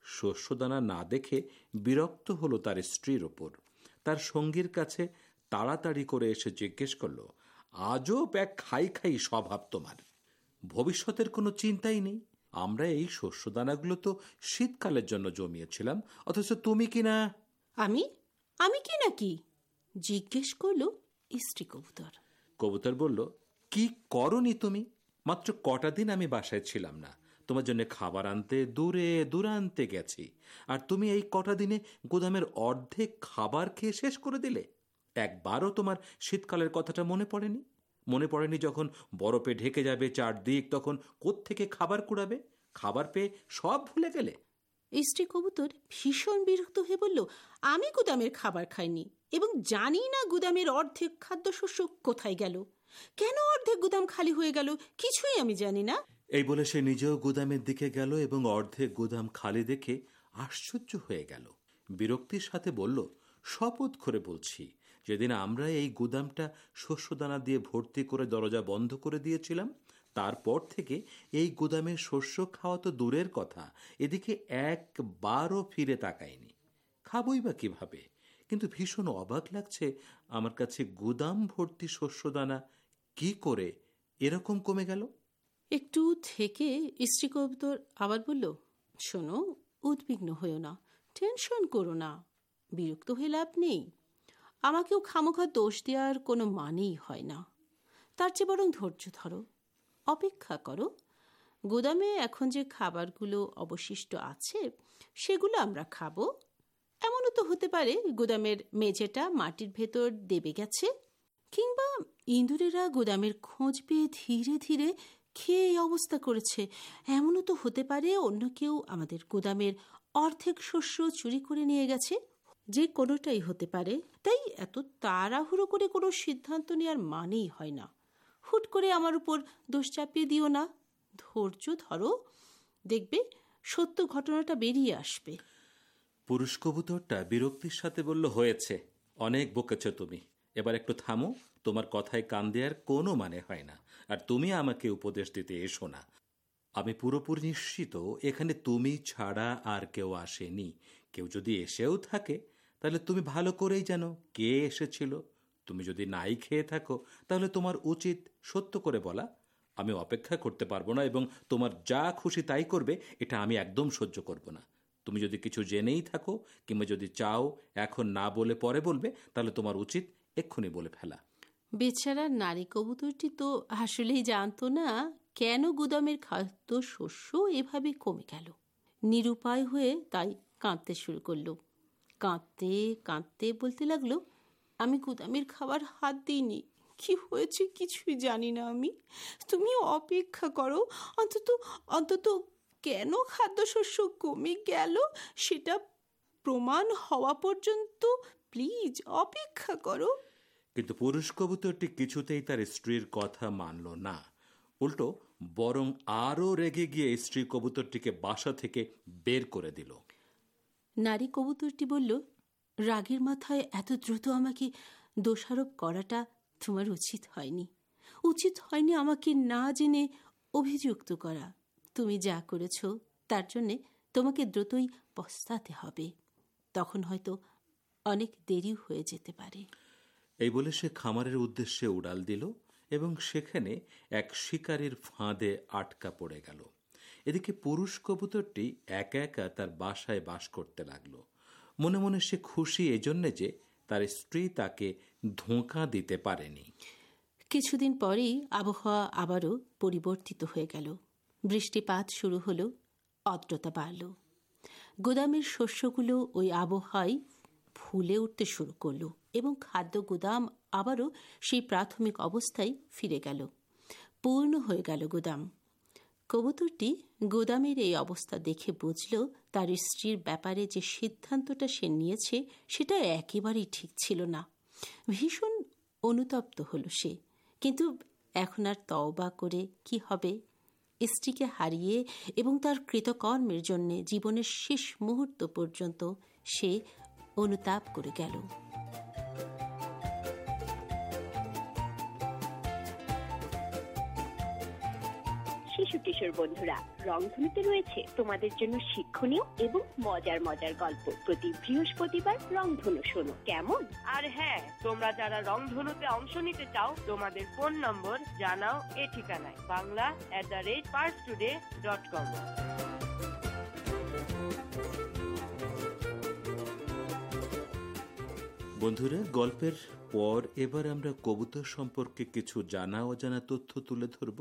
শস্যদানা না দেখে বিরক্ত হলো তার স্ত্রীর ওপর। তার সঙ্গীর কাছে তাড়াতাড়ি করে এসে জিজ্ঞেস করলো, আজও এক খাই খাই স্বভাব তোমার, ভবিষ্যতের কোনো চিন্তাই নেই। আমরা এই শস্যদানাগুলো তো শীতকালের জন্য জমিয়েছিলাম, অথচ তুমি কিনা। আমি আমি কি নাকি জিজ্ঞেস করলো স্ত্রী কবুতর। কবুতর বলল, কি করনি তুমি? মাত্র কটা দিন আমি বাসায় ছিলাম না, তোমার জন্য খাবার আনতে দূরে দূরান্তে গেছি, আর তুমি এই কটা দিনে গুদামের অর্ধেক খাবার খেয়ে শেষ করে দিলে। একবারও তোমার শীতকালের কথাটা মনে পড়েনি? মনে পড়েনি যখন বরফে ঢেকে যাবে চারদিক, তখন কোত্থেকে খাবার কুড়াবে? খাবার পেয়ে সব ভুলে গেলে? স্ত্রী কবুতর ভীষণ বিরক্ত হয়ে বলল, আমি গুদামের খাবার খাইনি এবং জানি না গুদামের অর্ধেক খাদ্যশস্য কোথায় গেল, কেন অর্ধেক গুদাম খালি হয়ে গেল, কিছুই আমি জানি না। এই বলে সে নিজেও গুদামের দিকে গেল এবং অর্ধেক গুদাম খালি দেখে আশ্চর্য হয়ে গেল। বিরক্তির সাথে বলল, শপথ করে বলছি, যেদিন আমরা এই গুদামটা শস্যদানা দিয়ে ভর্তি করে দরজা বন্ধ করে দিয়েছিলাম, তারপর থেকে এই গুদামের শস্য খাওয়া তো দূরের কথা, এদিকে একবারও ফিরে তাকায়নি। খাবই বা কিভাবে? কিন্তু ভীষণ অবাক লাগছে আমার কাছে, গুদাম ভর্তি শস্যদানা কি করে এরকম কমে গেল? একটু থেকে স্ত্রী কবুতর আবার বলল, শোনো, উদ্বিগ্ন হয়েও না, টেনশন করো না, বিরক্ত হয়ে লাভ নেই। আমাকেও খামোখা দোষ দেওয়ার কোনো মানেই হয় না। তার চেয়ে বরং ধৈর্য ধরো, অপেক্ষা করো। গুদামে এখন যে খাবারগুলো অবশিষ্ট আছে সেগুলো আমরা খাবো। এমনও তো হতে পারে গুদামের মেঝেটা মাটির ভেতর দেবে গেছে, কিংবা ইঁদুরেরা গুদামের খোঁজ পেয়ে ধীরে ধীরে খেয়ে এই অবস্থা করেছে। এমনও তো হতে পারে অন্য কেউ আমাদের গুদামের অর্ধেক শস্য চুরি করে নিয়ে গেছে। যে কোনোটাই হতে পারে, তাই এত তাড়াহুড়ো করে কোনো সিদ্ধান্ত নেওয়ার মানেই হয় না। হুট করে আমার উপর দোষ চাপিয়ে দিও না, ধৈর্য ধরো, দেখবে সত্য ঘটনাটা বেরিয়ে আসবে। পুরুষ কবুতরটা বিরক্তির সাথে বলল, হয়েছে, অনেক বকেছ তুমি, এবার একটু থামো। তোমার কথায় কান দেওয়ার কোনো মানে হয় না, আর তুমি আমাকে উপদেশ দিতে এসো না। আমি পুরোপুরি নিশ্চিত এখানে তুমি ছাড়া আর কেউ আসেনি। কেউ যদি এসেও থাকে তাহলে তুমি ভালো করেই জানো কে এসেছিল। তুমি যদি নাই খেয়ে থাকো তাহলে তোমার উচিত সত্য করে বলা। আমি অপেক্ষা করতে পারবো না এবং তোমার যা খুশি তাই করবে, এটা আমি একদম সহ্য করব না। তুমি যদি কিছু জেনেই থাকো কিংবা যদি চাও এখন না বলে পরে বলবে, তাহলে তোমার উচিত এক্ষুনি বলে ফেলা। বেচারা নারী কবুতরটি তো আসলেই জানতো না কেন গুদামের খাদ্য শস্য এভাবে কমে গেল। নিরুপায় হয়ে তাই কাঁদতে শুরু করলো। কাঁদতে কাঁদতে বলতে লাগলো, আমি গুদামের খাবার হাত দিইনি, কি হয়েছে কিছুই জানি না আমি। তুমি অপেক্ষা করো, অন্তত কেন খাদ্যশস্য কমে গেল সেটা প্রমাণ হওয়া পর্যন্ত প্লিজ অপেক্ষা করো। কিন্তু পুরুষ কবুতরটি কিছুতেই তার স্ত্রীর কথা মানল না, উল্টো বরং আরো রেগে গিয়ে স্ত্রী কবুতরটিকে বাসা থেকে বের করে দিল। নারী কবুতরটি বলল, রাগের মাথায় এত দ্রুত আমাকে দোষারোপ করাটা তোমার উচিত হয়নি আমাকে না জেনে অভিযুক্ত করা। তুমি যা করেছ তার জন্যে তোমাকে দ্রুতই পস্তাতে হবে, তখন হয়তো অনেক দেরি হয়ে যেতে পারে। এই বলে সে খামারের উদ্দেশ্যে উড়াল দিল এবং সেখানে এক শিকারীর ফাঁদে আটকা পড়ে গেল। এদিকে পুরুষ কবুতরটি একা একা তার বাসায় বাস করতে লাগলো। মনে মনে সে খুশি এজন্যে যে তার স্ত্রী তাকে ধোঁকা দিতে পারেনি। কিছুদিন পরেই আবহাওয়া আবারও পরিবর্তিত হয়ে গেল। বৃষ্টিপাত শুরু হলো, আর্দ্রতা বাড়ল। গুদামের শস্যগুলো ওই আবহাওয়ায় ফুলে উঠতে শুরু করলো এবং খাদ্য গুদাম আবারও সেই প্রাথমিক অবস্থায় ফিরে গেল। পূর্ণ হয়ে গেল গুদাম। কবুতরটি গুদামের এই অবস্থা দেখে বুঝল তার স্ত্রীর ব্যাপারে যে সিদ্ধান্তটা সে নিয়েছে সেটা একেবারেই ঠিক ছিল না। ভীষণ অনুতপ্ত হলো সে, কিন্তু এখন আর তওবা করে কি হবে? স্ত্রীকে হারিয়ে এবং তার কৃতকর্মের জন্য জীবনের শেষ মুহূর্ত পর্যন্ত সে অনুতাপ করে গেল। শিশু কিশোর বন্ধুরা, রংধনুতে রয়েছে তোমাদের জন্য শিক্ষণীয় এবং মজার মজার গল্প। প্রতি বৃহস্পতিবার রংধনু শোনো, কেমন? আর হ্যাঁ, তোমরা যারা রংধনুতে অংশ নিতে চাও, তোমাদের ফোন নম্বর জানাও এই ঠিকানায় bangla@parstoday.com। বন্ধুরা, গল্পের পর এবার আমরা কবুতর সম্পর্কে কিছু জানা অজানা তথ্য তুলে ধরব।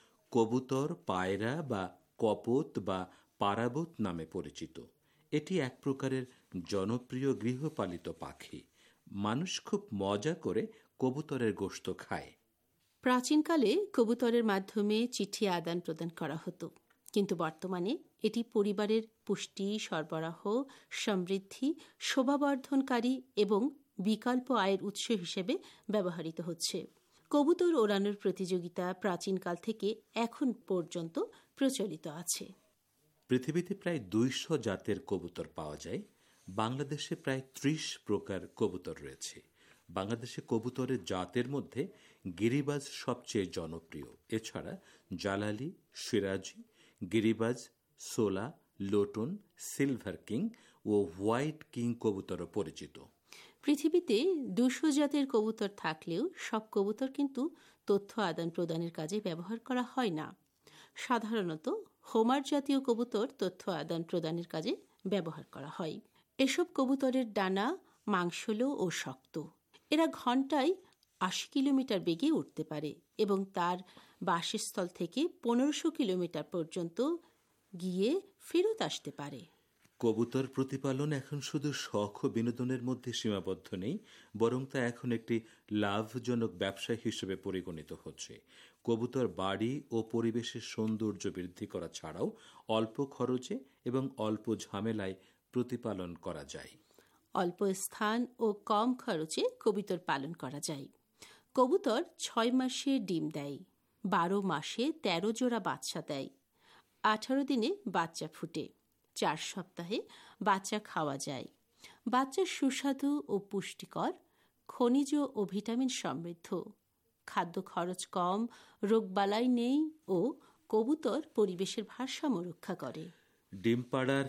কবুতর পায়রা বা কপোত বা পারাবত নামে পরিচিত। এটি এক প্রকারের জনপ্রিয় গৃহপালিত পাখি। মানুষ খুব মজা করে কবুতরের গোশত খায়। প্রাচীনকালে কবুতরের মাধ্যমে চিঠি আদান প্রদান করা হতো, কিন্তু বর্তমানে এটি পরিবারের পুষ্টি সরবরাহ, সমৃদ্ধি, শোভাবর্ধনকারী এবং বিকল্প আয়ের উৎস হিসেবে ব্যবহৃত হচ্ছে। কবুতর ওড়ানোর প্রতিযোগিতা প্রাচীনকাল থেকে এখন পর্যন্ত প্রচলিত আছে। পৃথিবীতে প্রায় 200 জাতের কবুতর পাওয়া যায়। বাংলাদেশে প্রায় 30 প্রকার কবুতর রয়েছে। বাংলাদেশে কবুতরের জাতের মধ্যে গিরিবাজ সবচেয়ে জনপ্রিয়। এছাড়া জালালি, সিরাজি, গিরিবাজ, সোলা, লোটন, সিলভার কিং ও হোয়াইট কিং কবুতরও পরিচিত। পৃথিবীতে 200 জাতের কবুতর থাকলেও সব কবুতর কিন্তু তথ্য আদান প্রদানের কাজে ব্যবহার করা হয় না। সাধারণত হোমার জাতীয় কবুতর তথ্য আদান প্রদানের কাজে ব্যবহার করা হয়। এসব কবুতরের ডানা মাংসলো ও শক্ত। এরা ঘন্টায় 80 কিলোমিটার বেগে উঠতে পারে এবং তার বাসস্থল থেকে 1500 কিলোমিটার পর্যন্ত গিয়ে ফেরত আসতে পারে। কবুতর প্রতিপালন এখন শুধু শখ ও বিনোদনের মধ্যে সীমাবদ্ধ নেই, বরং তা এখন একটি লাভজনক ব্যবসা হিসেবে পরিগণিত হচ্ছে। কবুতর বাড়ি ও পরিবেশের সৌন্দর্য বৃদ্ধি করা ছাড়াও অল্প খরচে এবং অল্প ঝামেলায় প্রতিপালন করা যায়। অল্প স্থান ও কম খরচে কবুতর পালন করা যায়। কবুতর 6 মাসে ডিম দেয়, 12 মাসে 13 জোড়া বাচ্চা দেয়, 18 দিনে বাচ্চা ফুটে, 4 সপ্তাহে বাচ্চা খাওয়া যায়। বাচ্চা সুস্বাদু ও পুষ্টিকর, খনিজ ও ভিটামিন সমৃদ্ধ, খাদ্য খরচ কম, রোগবালাই নেই ও কবুতর পরিবেশের ভারসাম্য রক্ষা করে। ডিম পাড়ার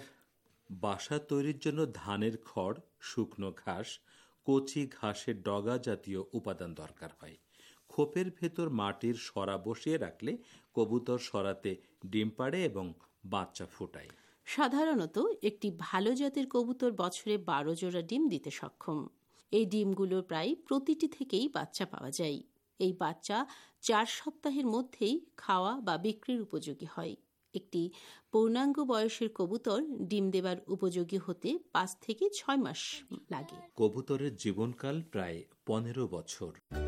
বাসা তৈরির জন্য ধানের খড়, শুকনো ঘাস, কচি ঘাসের ডগা জাতীয় উপাদান দরকার হয়। খোপের ভেতর মাটির সরা বসিয়ে রাখলে কবুতর সরাতে ডিম পাড়ে এবং বাচ্চা ফোটায়। সাধারণত একটি ভালো জাতের কবুতর বছরে 12 জোড়া ডিম দিতে সক্ষম। এই ডিমগুলোর প্রায় প্রতিটি থেকেই বাচ্চা পাওয়া যায়। এই বাচ্চা 4 সপ্তাহের মধ্যেই খাওয়া বা বিক্রির উপযোগী হয়। একটি পূর্ণাঙ্গ বয়সের কবুতর ডিম দেবার উপযোগী হতে 5 থেকে 6 মাস লাগে। কবুতরের জীবনকাল প্রায় 15 বছর।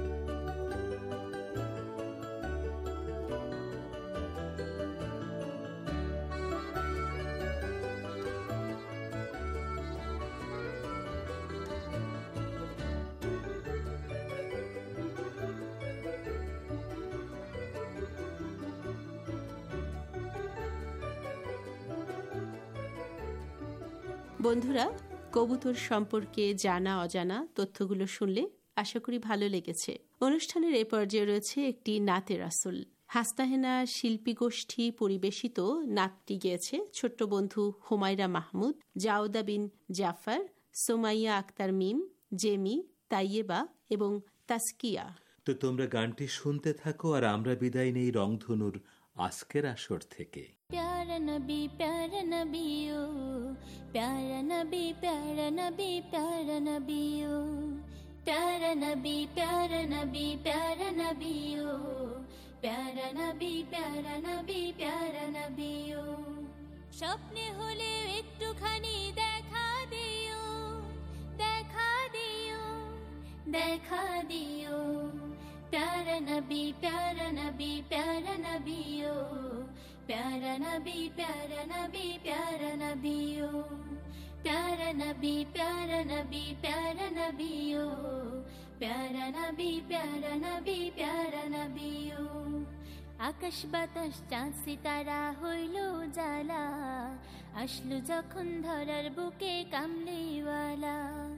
বন্ধুরা, কবুতর সম্পর্কে জানা অজানা তথ্যগুলো শুনলে আশা করি ভালো লেগেছে। অনুষ্ঠানের এ পর্যায়ে রয়েছে একটি নাতে রাসূল। হাস্তাহেনা শিল্পী গোষ্ঠী পরিবেশিত নাতটি গেয়েছে ছোট্ট বন্ধু হুমায়রা মাহমুদ, জাওদা বিন জাফর, সোমাইয়া আক্তার মিম, জেমি, তাইয়েবা এবং তাসকিয়া। তো তোমরা গানটি শুনতে থাকো আর আমরা বিদায় নেই রংধনুর আজকের আসর থেকে। प्यारा नबी ओ, प्यारा नबी प्यारा नबी प्यारा नबी ओ, प्यारा नबी प्यारा नबी प्यारा नबी ओ, प्यारा नबी प्यारा नबी प्यारा नबी ओ। স্বপ্নে হলে একটুখানি দেখা দিও, দেখা দিও, দেখা দিও। प्यारा नबी प्यारा नबी प्यारा नबी ओ, प्यारा नबी प्यारा नबी प्यारा नबी ओ, प्यारा नबी प्यारा नबी प्यारा नबी ओ, प्यारा नबी प्यारा नबी प्यारा नबी ओ। আকাশ বাতাস চাঁদ সিতারা হইল জ্বালা, আসলো যখন ধরার বুকে কামলিওয়ালা।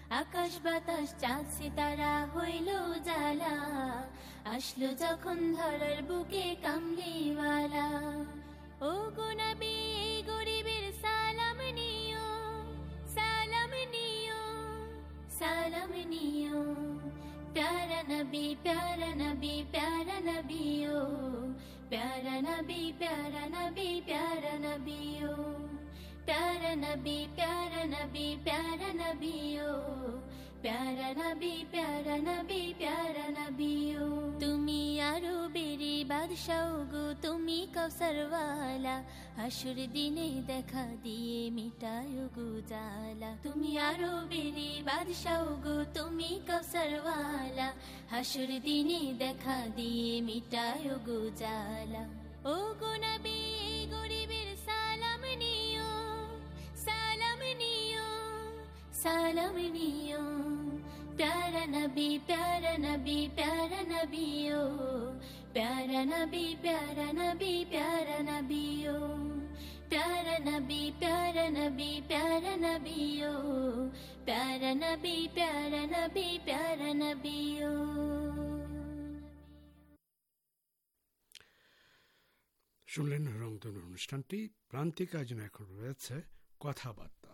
আকাশ বাতাস চাঁদ সিতারা হইল জ্বালা, আসলো যখন ধরার বুকে কামলিওয়ালা। ও গো নবী এই গরিবের সালাম নিও, সালাম নিও, সালাম নিও। প্যারা নবী প্যারা নবী প্যারা নবী ও, প্যারা নবী প্যারা নবী প্যারা নবী ও, প্যারা নবী প্যারা নবী প্যারা নবী ও, প্যারা নবী প্যারা নবী প্যারা নবী ও। তুমি আরো বেরি বাদশাহ গো, তুমি কৌসরওয়ালা, হাসুর দিনে দেখা দিয়ে মিটায় গো জালা। তুমি আরো বেরি বাদশাহ গো, তুমি কৌসরওয়ালা, হাসুর দিনে দেখা দিয়ে মিটায় গো জালা। ও গো নবী এই গরিবের সালাম নিও, সালাম নিও, সালাম নিও। প্যারা নবী প্যারা নবী প্যারা নবী ও, প্যারা নবী প্যারা নবী প্যারা নবী ও, প্যারা নবী প্যারা নবী প্যারা নবী ও, প্যারা নবী প্যারা নবী প্যারা নবী ও। শুনলেন রংধনু অনুষ্ঠানটি। প্রান্তিক আয়োজনে এখন রয়েছে কথাবার্তা।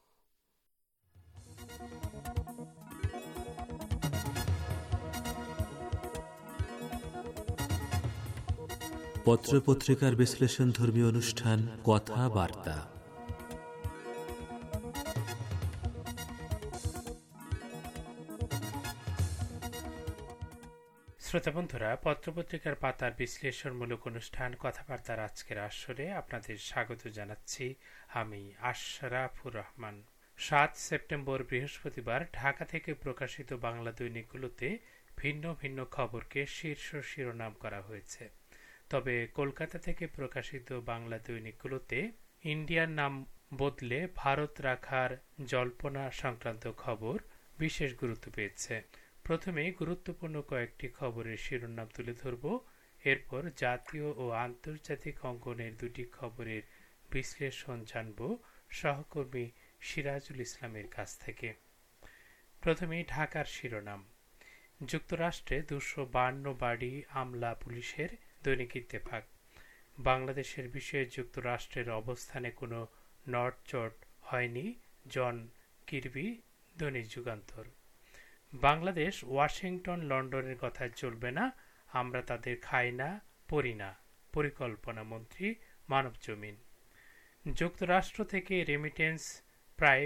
পত্রপত্রিকার বিশ্লেষণ ধর্মী অনুষ্ঠান কথাবার্তা। শ্রোতা বন্ধুরা, পত্রপত্রিকার পাতার বিশ্লেষণমূলক অনুষ্ঠান কথাবার্তার আজকের আসরে আপনাদের স্বাগত জানাচ্ছি আমি আশরাফুর রহমান। 7 সেপ্টেম্বর বৃহস্পতিবার ঢাকা থেকে প্রকাশিত বাংলা দৈনিকগুলোতে ভিন্ন ভিন্ন খবরকে শীর্ষ শিরোনাম করা হয়েছে। তবে কলকাতা থেকে প্রকাশিত বাংলা দৈনিকগুলোতে ইন্ডিয়ার নাম বদলে ভারত রাখার জল্পনা সংক্রান্ত খবর বিশেষ গুরুত্ব পেয়েছে। প্রথমে গুরুত্বপূর্ণ কয়েকটি খবরের শিরোনাম তুলে ধরব, এরপর জাতীয় ও আন্তর্জাতিক অঙ্গনের দুটি খবরের বিশ্লেষণ জানব সহকর্মী সিরাজুল ইসলামের কাছ থেকে। প্রথমে ঢাকার শিরোনাম। যুক্তরাষ্ট্রে 252 বাড়ি হামলা পুলিশের, দৈনিক ইত্তেফাক। বাংলাদেশের বিষয়ে যুক্তরাষ্ট্রের অবস্থানে কোনো নড়চড় হয়নি, জন কিরবি, দৈনিক যুগান্তর। বাংলাদেশ ওয়াশিংটন লন্ডনের কথা চলবে না, আমরা তাদের খাই না পড়ি না, পরিকল্পনা মন্ত্রী মানবজমিন। যুক্তরাষ্ট্র থেকে রেমিটেন্স প্রায়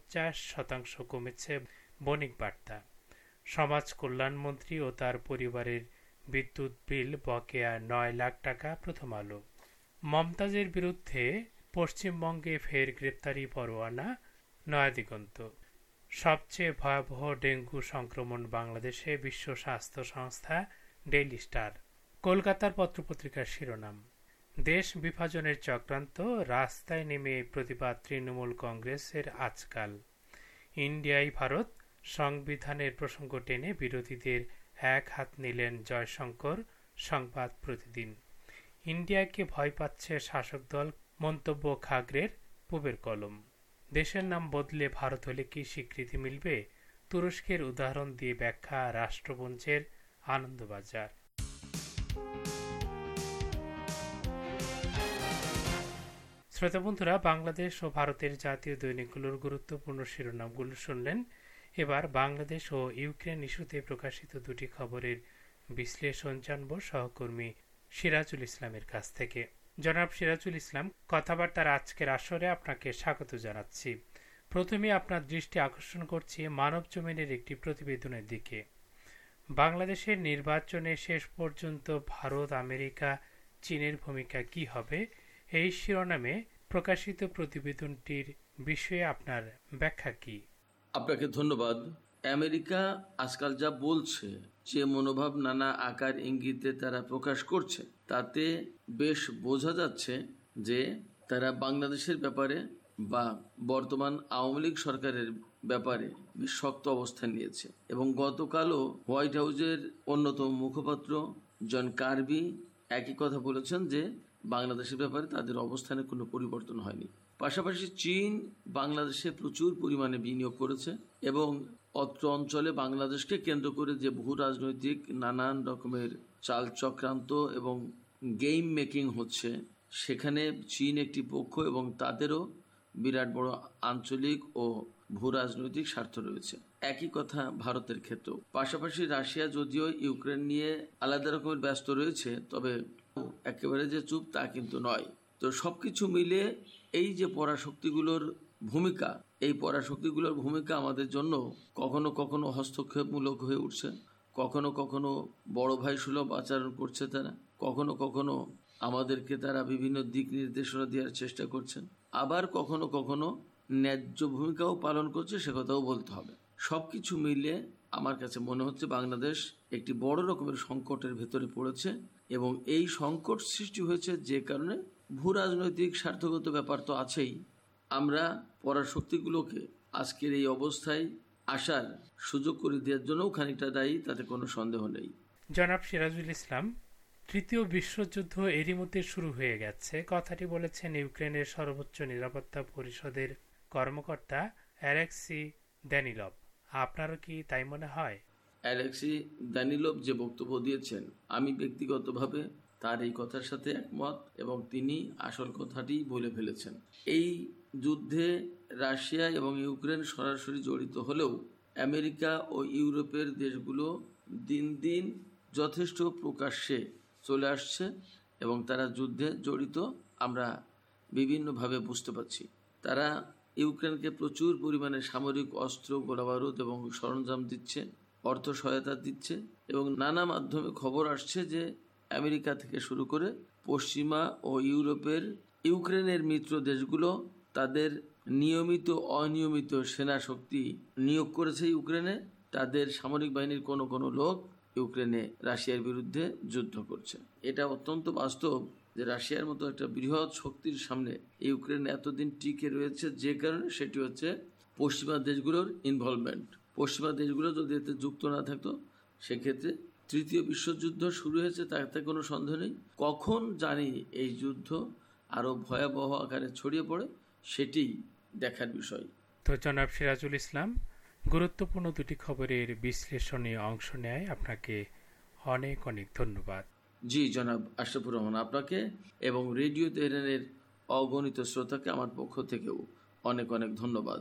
50% কমেছে, বণিক বার্তা। সমাজ কল্যাণমন্ত্রী ও তার পরিবারের বিদ্যুৎ বিল বকেয়া 9 লাখ টাকা, প্রথম আলো। মমতাজের বিরুদ্ধে পশ্চিমবঙ্গে ফের গ্রেপ্তারি পরোয়ানা, নয়াদিগন্ত। সবচেয়ে ভয়াবহ ডেঙ্গু সংক্রমণ বাংলাদেশে, বিশ্ব স্বাস্থ্য সংস্থা, ডেইলি স্টার। কলকাতার পত্রপত্রিকার শিরোনাম। দেশ বিভাজনের চক্রান্ত, রাস্তায় নেমে প্রতিবাদ তৃণমূল কংগ্রেসের আজকাল। ইন্ডিয়ায় ভারত, সংবিধানের প্রসঙ্গ টেনে বিরোধীদের এক হাত নিলেন জয়শঙ্কর, সংবাদ প্রতিদিন। ইন্ডিয়াকে ভয় পাচ্ছে শাসক দল, মন্তব্য খাগড়ের, পূবের কলম। দেশের নাম বদলে ভারত হলে কি স্বীকৃতি মিলবে? তুরস্কের উদাহরণ দিয়ে ব্যাখ্যা রাষ্ট্রপুঞ্জের, আনন্দবাজার। শ্রোতা বন্ধুরা, বাংলাদেশ ও ভারতের জাতীয় দৈনিকগুলোর গুরুত্বপূর্ণ শিরোনামগুলো শুনলেন। এবার বাংলাদেশ ও ইউক্রেন ইস্যুতে প্রকাশিত দুটি খবরের বিশ্লেষণ জানব সহকর্মী সিরাজুল ইসলামের কাছ থেকে। জনাব সিরাজুল ইসলাম, কথাবার্তার আজকের আসরে আপনাকে স্বাগত জানাচ্ছি। প্রথমে আপনার দৃষ্টি আকর্ষণ করছি মানবজমিনের একটি প্রতিবেদনের দিকে। বাংলাদেশের নির্বাচনে শেষ পর্যন্ত ভারত, আমেরিকা, চীনের ভূমিকা কি হবে, এই শিরোনামে প্রকাশিত প্রতিবেদনটির বিষয়ে আপনার ব্যাখ্যা কি? আপনাকে ধন্যবাদ। আমেরিকা আজকাল যা বলছে, যে মনোভাব নানা আকার ইঙ্গিতে তারা প্রকাশ করছে, তাতে বেশ বোঝা যাচ্ছে যে তারা বাংলাদেশের ব্যাপারে বা বর্তমান আওয়ামী লীগ সরকারের ব্যাপারে বেশ শক্ত অবস্থান নিয়েছে। এবং গতকালও হোয়াইট হাউসের অন্যতম মুখপাত্র জন কার্বি একই কথা বলেছেন যে বাংলাদেশের ব্যাপারে তাদের অবস্থানে কোনো পরিবর্তন হয়নি। পাশাপাশি চীন বাংলাদেশে প্রচুর পরিমাণে বিনিয়োগ করেছে এবং অত্র অঞ্চলে বাংলাদেশকে কেন্দ্র করে যে বহু রাজনৈতিক নানান রকমের চাল চক্রান্ত এবং গেম মেকিং হচ্ছে, সেখানে চীন একটি পক্ষ এবং তাদেরও বিরাট বড় আঞ্চলিক ও ভূ রাজনৈতিক স্বার্থ রয়েছে। একই কথা ভারতের ক্ষেত্রেও। পাশাপাশি রাশিয়া যদিও ইউক্রেন নিয়ে আলাদা রকমের ব্যস্ত রয়েছে, তবে একেবারে যে চুপ তা কিন্তু নয়। তো সবকিছু মিলে এই যে পরাশক্তিগুলোর ভূমিকা, এই পরাশক্তিগুলোর ভূমিকা আমাদের জন্য কখনো কখনো হস্তক্ষেপমূলক হয়ে উঠছে, কখনো কখনো বড় ভাই সুলভ আচরণ করছে তারা, কখনো কখনো আমাদেরকে তারা বিভিন্ন দিক নির্দেশনা দেওয়ার চেষ্টা করছেন, আবার কখনো কখনো ন্যায্য ভূমিকাও পালন করছে, সে কথাও বলতে হবে। সবকিছু মিলে আমার কাছে মনে হচ্ছে বাংলাদেশ একটি বড় রকমের সংকটের ভেতরে পড়েছে এবং এই সংকট সৃষ্টি হয়েছে যে কারণে ভূ রাজনৈতিক স্বার্থগত ব্যাপার তো আছেই। আমরা পরাশক্তিগুলোকে আজকের এই অবস্থায় আসার সুযোগ করে দেওয়ার জন্যও খানিকটা দায়ী, তাতে কোনো সন্দেহ নেই। জনাব সিরাজুল ইসলাম, তৃতীয় বিশ্বযুদ্ধ এরই মধ্যে শুরু হয়ে গেছে, কথাটি বলেছেন ইউক্রেনের সর্বোচ্চ নিরাপত্তা পরিষদের কর্মকর্তা অ্যালেক্সি দানিলভ। আপনারও কি তাই মনে হয়? অ্যালেক্সি দানিলভ যে বক্তব্য দিয়েছেন, আমি ব্যক্তিগতভাবে তার এই কথার সাথে একমত এবং তিনি আসল কথাটি বলে ফেলেছেন। এই যুদ্ধে রাশিয়া এবং ইউক্রেন সরাসরি জড়িত হলেও আমেরিকা ও ইউরোপের দেশগুলো দিন দিন যথেষ্ট প্রকাশ্যে চলে আসছে এবং তারা যুদ্ধে জড়িত আমরা বিভিন্নভাবে বুঝতে পারছি। তারা ইউক্রেনকে প্রচুর পরিমাণে সামরিক অস্ত্র, গোলাবারুদ এবং সরঞ্জাম দিচ্ছে, অর্থ সহায়তা দিচ্ছে এবং নানা মাধ্যমে খবর আসছে যে আমেরিকা থেকে শুরু করে পশ্চিমা ও ইউরোপের ইউক্রেনের মিত্র দেশগুলো তাদের নিয়মিত অনিয়মিত সেনা শক্তি নিয়োগ করেছে ইউক্রেনে। তাদের সামরিক বাহিনীর কোনো কোনো লোক ইউক্রেনে রাশিয়ার বিরুদ্ধে যুদ্ধ করছে। এটা অত্যন্ত বাস্তব যে রাশিয়ার মতো একটা বৃহৎ শক্তির সামনে ইউক্রেন এতদিন টিকে রয়েছে, যে কারণে সেটি হচ্ছে পশ্চিমা দেশগুলোর ইনভলভমেন্ট। পশ্চিমা দেশগুলো যদি এতে যুক্ত না থাকতো, সেক্ষেত্রে তৃতীয় বিশ্বযুদ্ধ শুরু হয়েছে তাতে কোনো সন্দেহ নেই। কখন জানি এই যুদ্ধ আরো ভয়াবহ আকারে ছড়িয়ে পড়ে, সেটি দেখার বিষয়। তো জনাব সিরাজুল ইসলাম, গুরুত্বপূর্ণ দুটি খবরের বিশ্লেষণে অংশ নেয় আপনাকে অনেক অনেক ধন্যবাদ। জি জনাব আশরাফুর রহমান, আপনাকে এবং রেডিও তেহরানের অগণিত শ্রোতাকে আমার পক্ষ থেকেও অনেক অনেক ধন্যবাদ।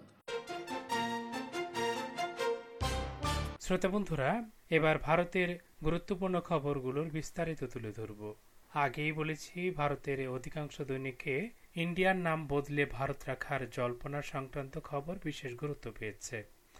শ্রোতা বন্ধুরা, এবার ভারতের গুরুত্বপূর্ণ খবরগুলোর বিস্তারিত তুলে ধরব। আগেই বলেছি, ভারতের অধিকাংশ দৈনিকে ইন্ডিয়ার নাম বদলে ভারত রাখার জল্পনা সংক্রান্ত খবর বিশেষ গুরুত্ব পেয়েছে।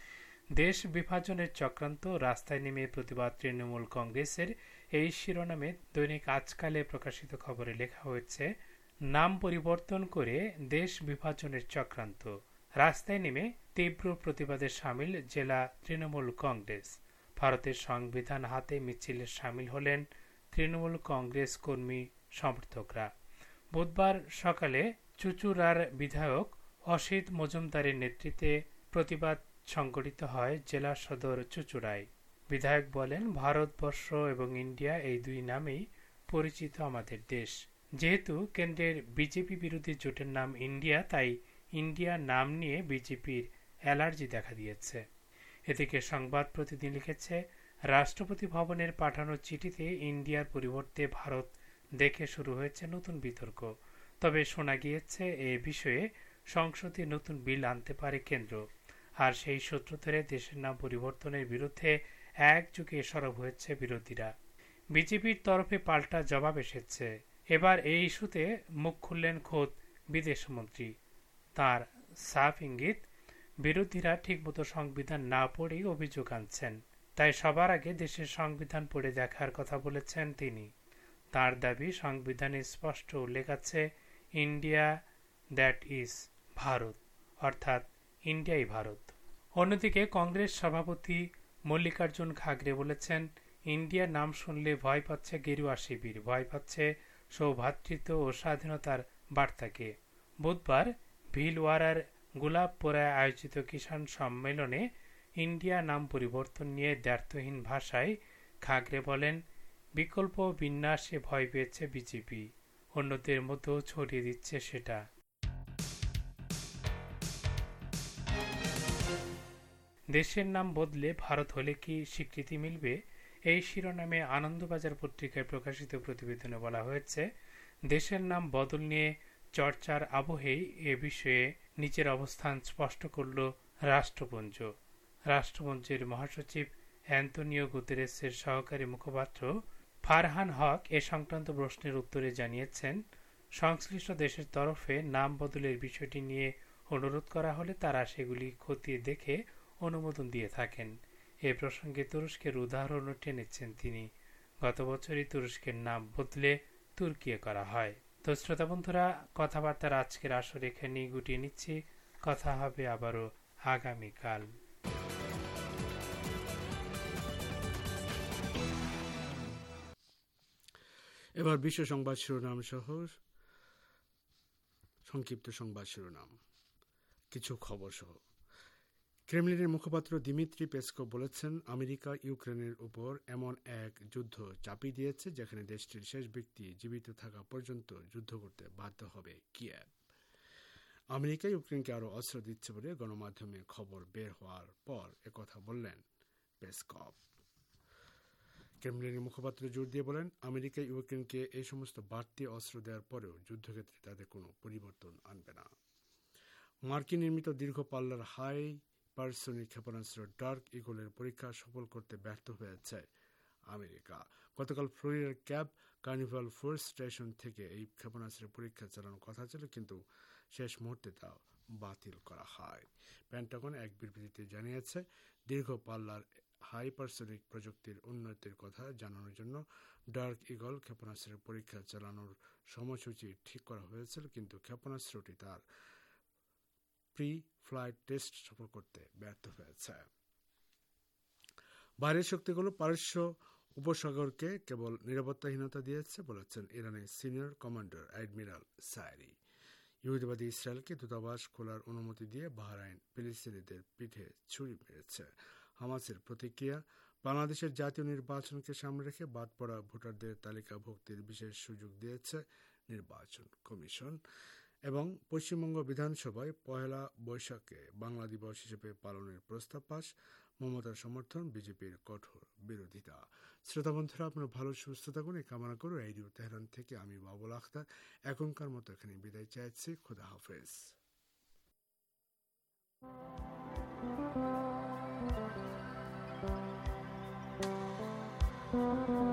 দেশ বিভাজনের চক্রান্ত, রাস্তায় নেমে প্রতিবাদ তৃণমূল কংগ্রেসের, এই শিরোনামে দৈনিক আজকালে প্রকাশিত খবরে লেখা হয়েছে, নাম পরিবর্তন করে দেশ বিভাজনের চক্রান্ত, রাস্তায় নেমে তীব্র প্রতিবাদে সামিল জেলা তৃণমূল কংগ্রেস। ভারতের সংবিধান হাতে মিছিলে সামিল হলেন তৃণমূল কংগ্রেস কর্মী সমর্থকরা। বুধবার সকালে চুঁচুড়ার বিধায়ক অসিত মজুমদারের নেতৃত্বে প্রতিবাদ সংগঠিত হয় জেলা সদর চুঁচুড়ায়। বিধায়ক বলেন, ভারতবর্ষ এবং ইন্ডিয়া এই দুই নামেই পরিচিত আমাদের দেশ। যেহেতু কেন্দ্রের বিজেপি বিরোধী জোটের নাম ইন্ডিয়া, তাই ইন্ডিয়া নাম নিয়ে বিজেপির অ্যালার্জি দেখা দিয়েছে। এদিকে সংবাদ প্রতিদিন লিখেছে, রাষ্ট্রপতি ভবনের পাঠানো চিঠিতে ইন্ডিয়ার পরিবর্তে ভারত দেখে শুরু হয়েছে নতুন বিতর্ক। তবে শোনা গিয়েছে এ বিষয়ে সংসদে নতুন বিল আনতে পারে কেন্দ্র। আর সেই সূত্র ধরে দেশের নাম পরিবর্তনের বিরুদ্ধে একযোগে সরব হয়েছে বিরোধীরা। বিজেপির তরফে পাল্টা জবাব এসেছে। এবার এই ইস্যুতে মুখ খুললেন খোদ বিদেশমন্ত্রী। তার সাফ ইঙ্গিত, বিরোধীরা ঠিকমতো সংবিধান না পড়েই অভিযোগ আনছেন, তাই সবার আগে দেশের সংবিধান পড়ে দেখার কথা বলেছেন তিনি। তার দাবি, সংবিধানে স্পষ্ট উল্লেখ আছে ইন্ডিয়া দ্যাট ইজ ভারত, অর্থাৎ ইন্ডিয়াই ভারত। অন্যদিকে কংগ্রেস সভাপতি মল্লিকার্জুন খাগড়ে বলেছেন, ইন্ডিয়ার নাম শুনলে ভয় পাচ্ছে গেরুয়া শিবির, ভয় পাচ্ছে সৌভ্রাতৃত্ব ও স্বাধীনতার বার্তাকে। বুধবার ভিলওয়ারার গোলাপপুরায় আয়োজিত কিষাণ সম্মেলনে ইন্ডিয়া নাম পরিবর্তন নিয়ে দ্ব্যর্থহীন ভাষায় খাগড়ে বলেন, বিকল্প বিন্যাসে ভয় পেয়েছে বিজেপি। অন্যদের মধ্যেও ছড়িয়ে দিচ্ছে সেটা। দেশের নাম বদলে ভারত হলে কি স্বীকৃতি মিলবে? এই শিরোনামে আনন্দবাজার পত্রিকায় প্রকাশিত প্রতিবেদনে বলা হয়েছে, দেশের নাম বদল নিয়ে চর্চার আবহেই এ বিষয়ে নিচের অবস্থান স্পষ্ট করল রাষ্ট্রপুঞ্জ। রাষ্ট্রপুঞ্জের মহাসচিব অ্যান্তনিও গুতেরেসের সহকারী মুখপাত্র ফারহান হক এ সংক্রান্ত প্রশ্নের উত্তরে জানিয়েছেন, সংশ্লিষ্ট দেশের তরফে নাম বদলের বিষয়টি নিয়ে অনুরোধ করা হলে তারা সেগুলি খতিয়ে দেখে অনুমোদন দিয়ে থাকেন। এ প্রসঙ্গে তুরস্কের উদাহরণও টেনেছেন তিনি। গত বছরই তুরস্কের নাম বদলে তুর্কিয়ে করা হয়। তো শ্রোতা বন্ধুরা, কথাবার্তার আজকের আসর এখানেই গুটিয়ে নিচ্ছি। কথা হবে আবারও আগামীকাল। এবার বিশ্ব সংবাদ শিরোনাম সহ সংক্ষিপ্ত সংবাদ শিরোনাম, কিছু খবর সহ। ক্রেমলিনের মুখপাত্র দিমিত্রি পেসকভ বলেছেন, আমেরিকা ইউক্রেনের উপর এমন এক যুদ্ধ চাপিয়ে দিয়েছে যেখানে দেশটির শেষ ব্যক্তি জীবিত থাকা পর্যন্ত যুদ্ধ করতে বাধ্য হবে কিয়েভ। আমেরিকা ইউক্রেনকে আরও অস্ত্র দিচ্ছে বলে গণমাধ্যমে খবর বের হওয়ার পর একথা বললেন পেসকভ। ক্রেমলিনের মুখপাত্র জোর দিয়ে বলেন, আমেরিকা ইউক্রেনকে এই সমস্ত বাড়তি অস্ত্র দেওয়ার পরেও যুদ্ধক্ষেত্রে তাদের কোনো পরিবর্তন আনবে না। মার্কিন নির্মিত দীর্ঘ পাল্লার হাই পারসোনিক ক্ষেপণাস্ত্র ডার্ক ইগলের পরীক্ষা সফল করতে ব্যর্থ হয়েছে আমেরিকা। গতকাল ফ্লোরিডার ক্যাব কার্নিভাল ফোর্স স্টেশন থেকে এই ক্ষেপণাস্ত্রের পরীক্ষা চালানোর কথা ছিল, কিন্তু শেষ মুহূর্তে তা বাতিল করা হয়। পেন্টাগন এক বিবৃতিতে জানিয়েছে, দীর্ঘ পাল্লার হাইপারসোনিক প্রযুক্তির উন্নতির কথা জানানোর জন্য ডার্ক ইগল ক্ষেপণাস্ত্রের পরীক্ষা চালানোর সময়সূচি ঠিক করা হয়েছিল, কিন্তু ক্ষেপণাস্ত্রটি তার প্রি ফ্লাইট টেস্ট সফল করতে ব্যর্থ হয়েছে। বাইরের শক্তিগুলো পারস্য উপসাগরকে কেবল নিরাপত্তাহীনতা দিয়েছে বলেছেন ইরানের সিনিয়র কমান্ডার অ্যাডমিরাল সায়রি। ইহুদিবাদী ইসরায়েলকে দূতাবাস খোলার অনুমতি দিয়ে বাহরাইন ফিলিস্তিনিদের পিঠে ছুরি মেরেছে। হামাসের প্রতিক্রিয়া, বাংলাদেশের জাতীয় নির্বাচনকে সামনে রেখে বাদ পড়া ভোটারদের তালিকাভুক্তির বিশেষ সুযোগ দিয়েছে নির্বাচন কমিশন। এবং পশ্চিমবঙ্গ বিধানসভায় পহেলা বৈশাখে বাংলা দিবস হিসেবে পালনের প্রস্তাব পাস, মমতার সমর্থন, বিজেপির কঠোর বিরোধিতা। শ্রোতা বন্ধুরা, আপনার ভালো সুস্থ থাকুন এই কামনা করো রেডিও তেহরান থেকে আমি বাবুল আখতার এখনকার মতো এখানে বিদায় চাইছি। খোদা হাফেজ।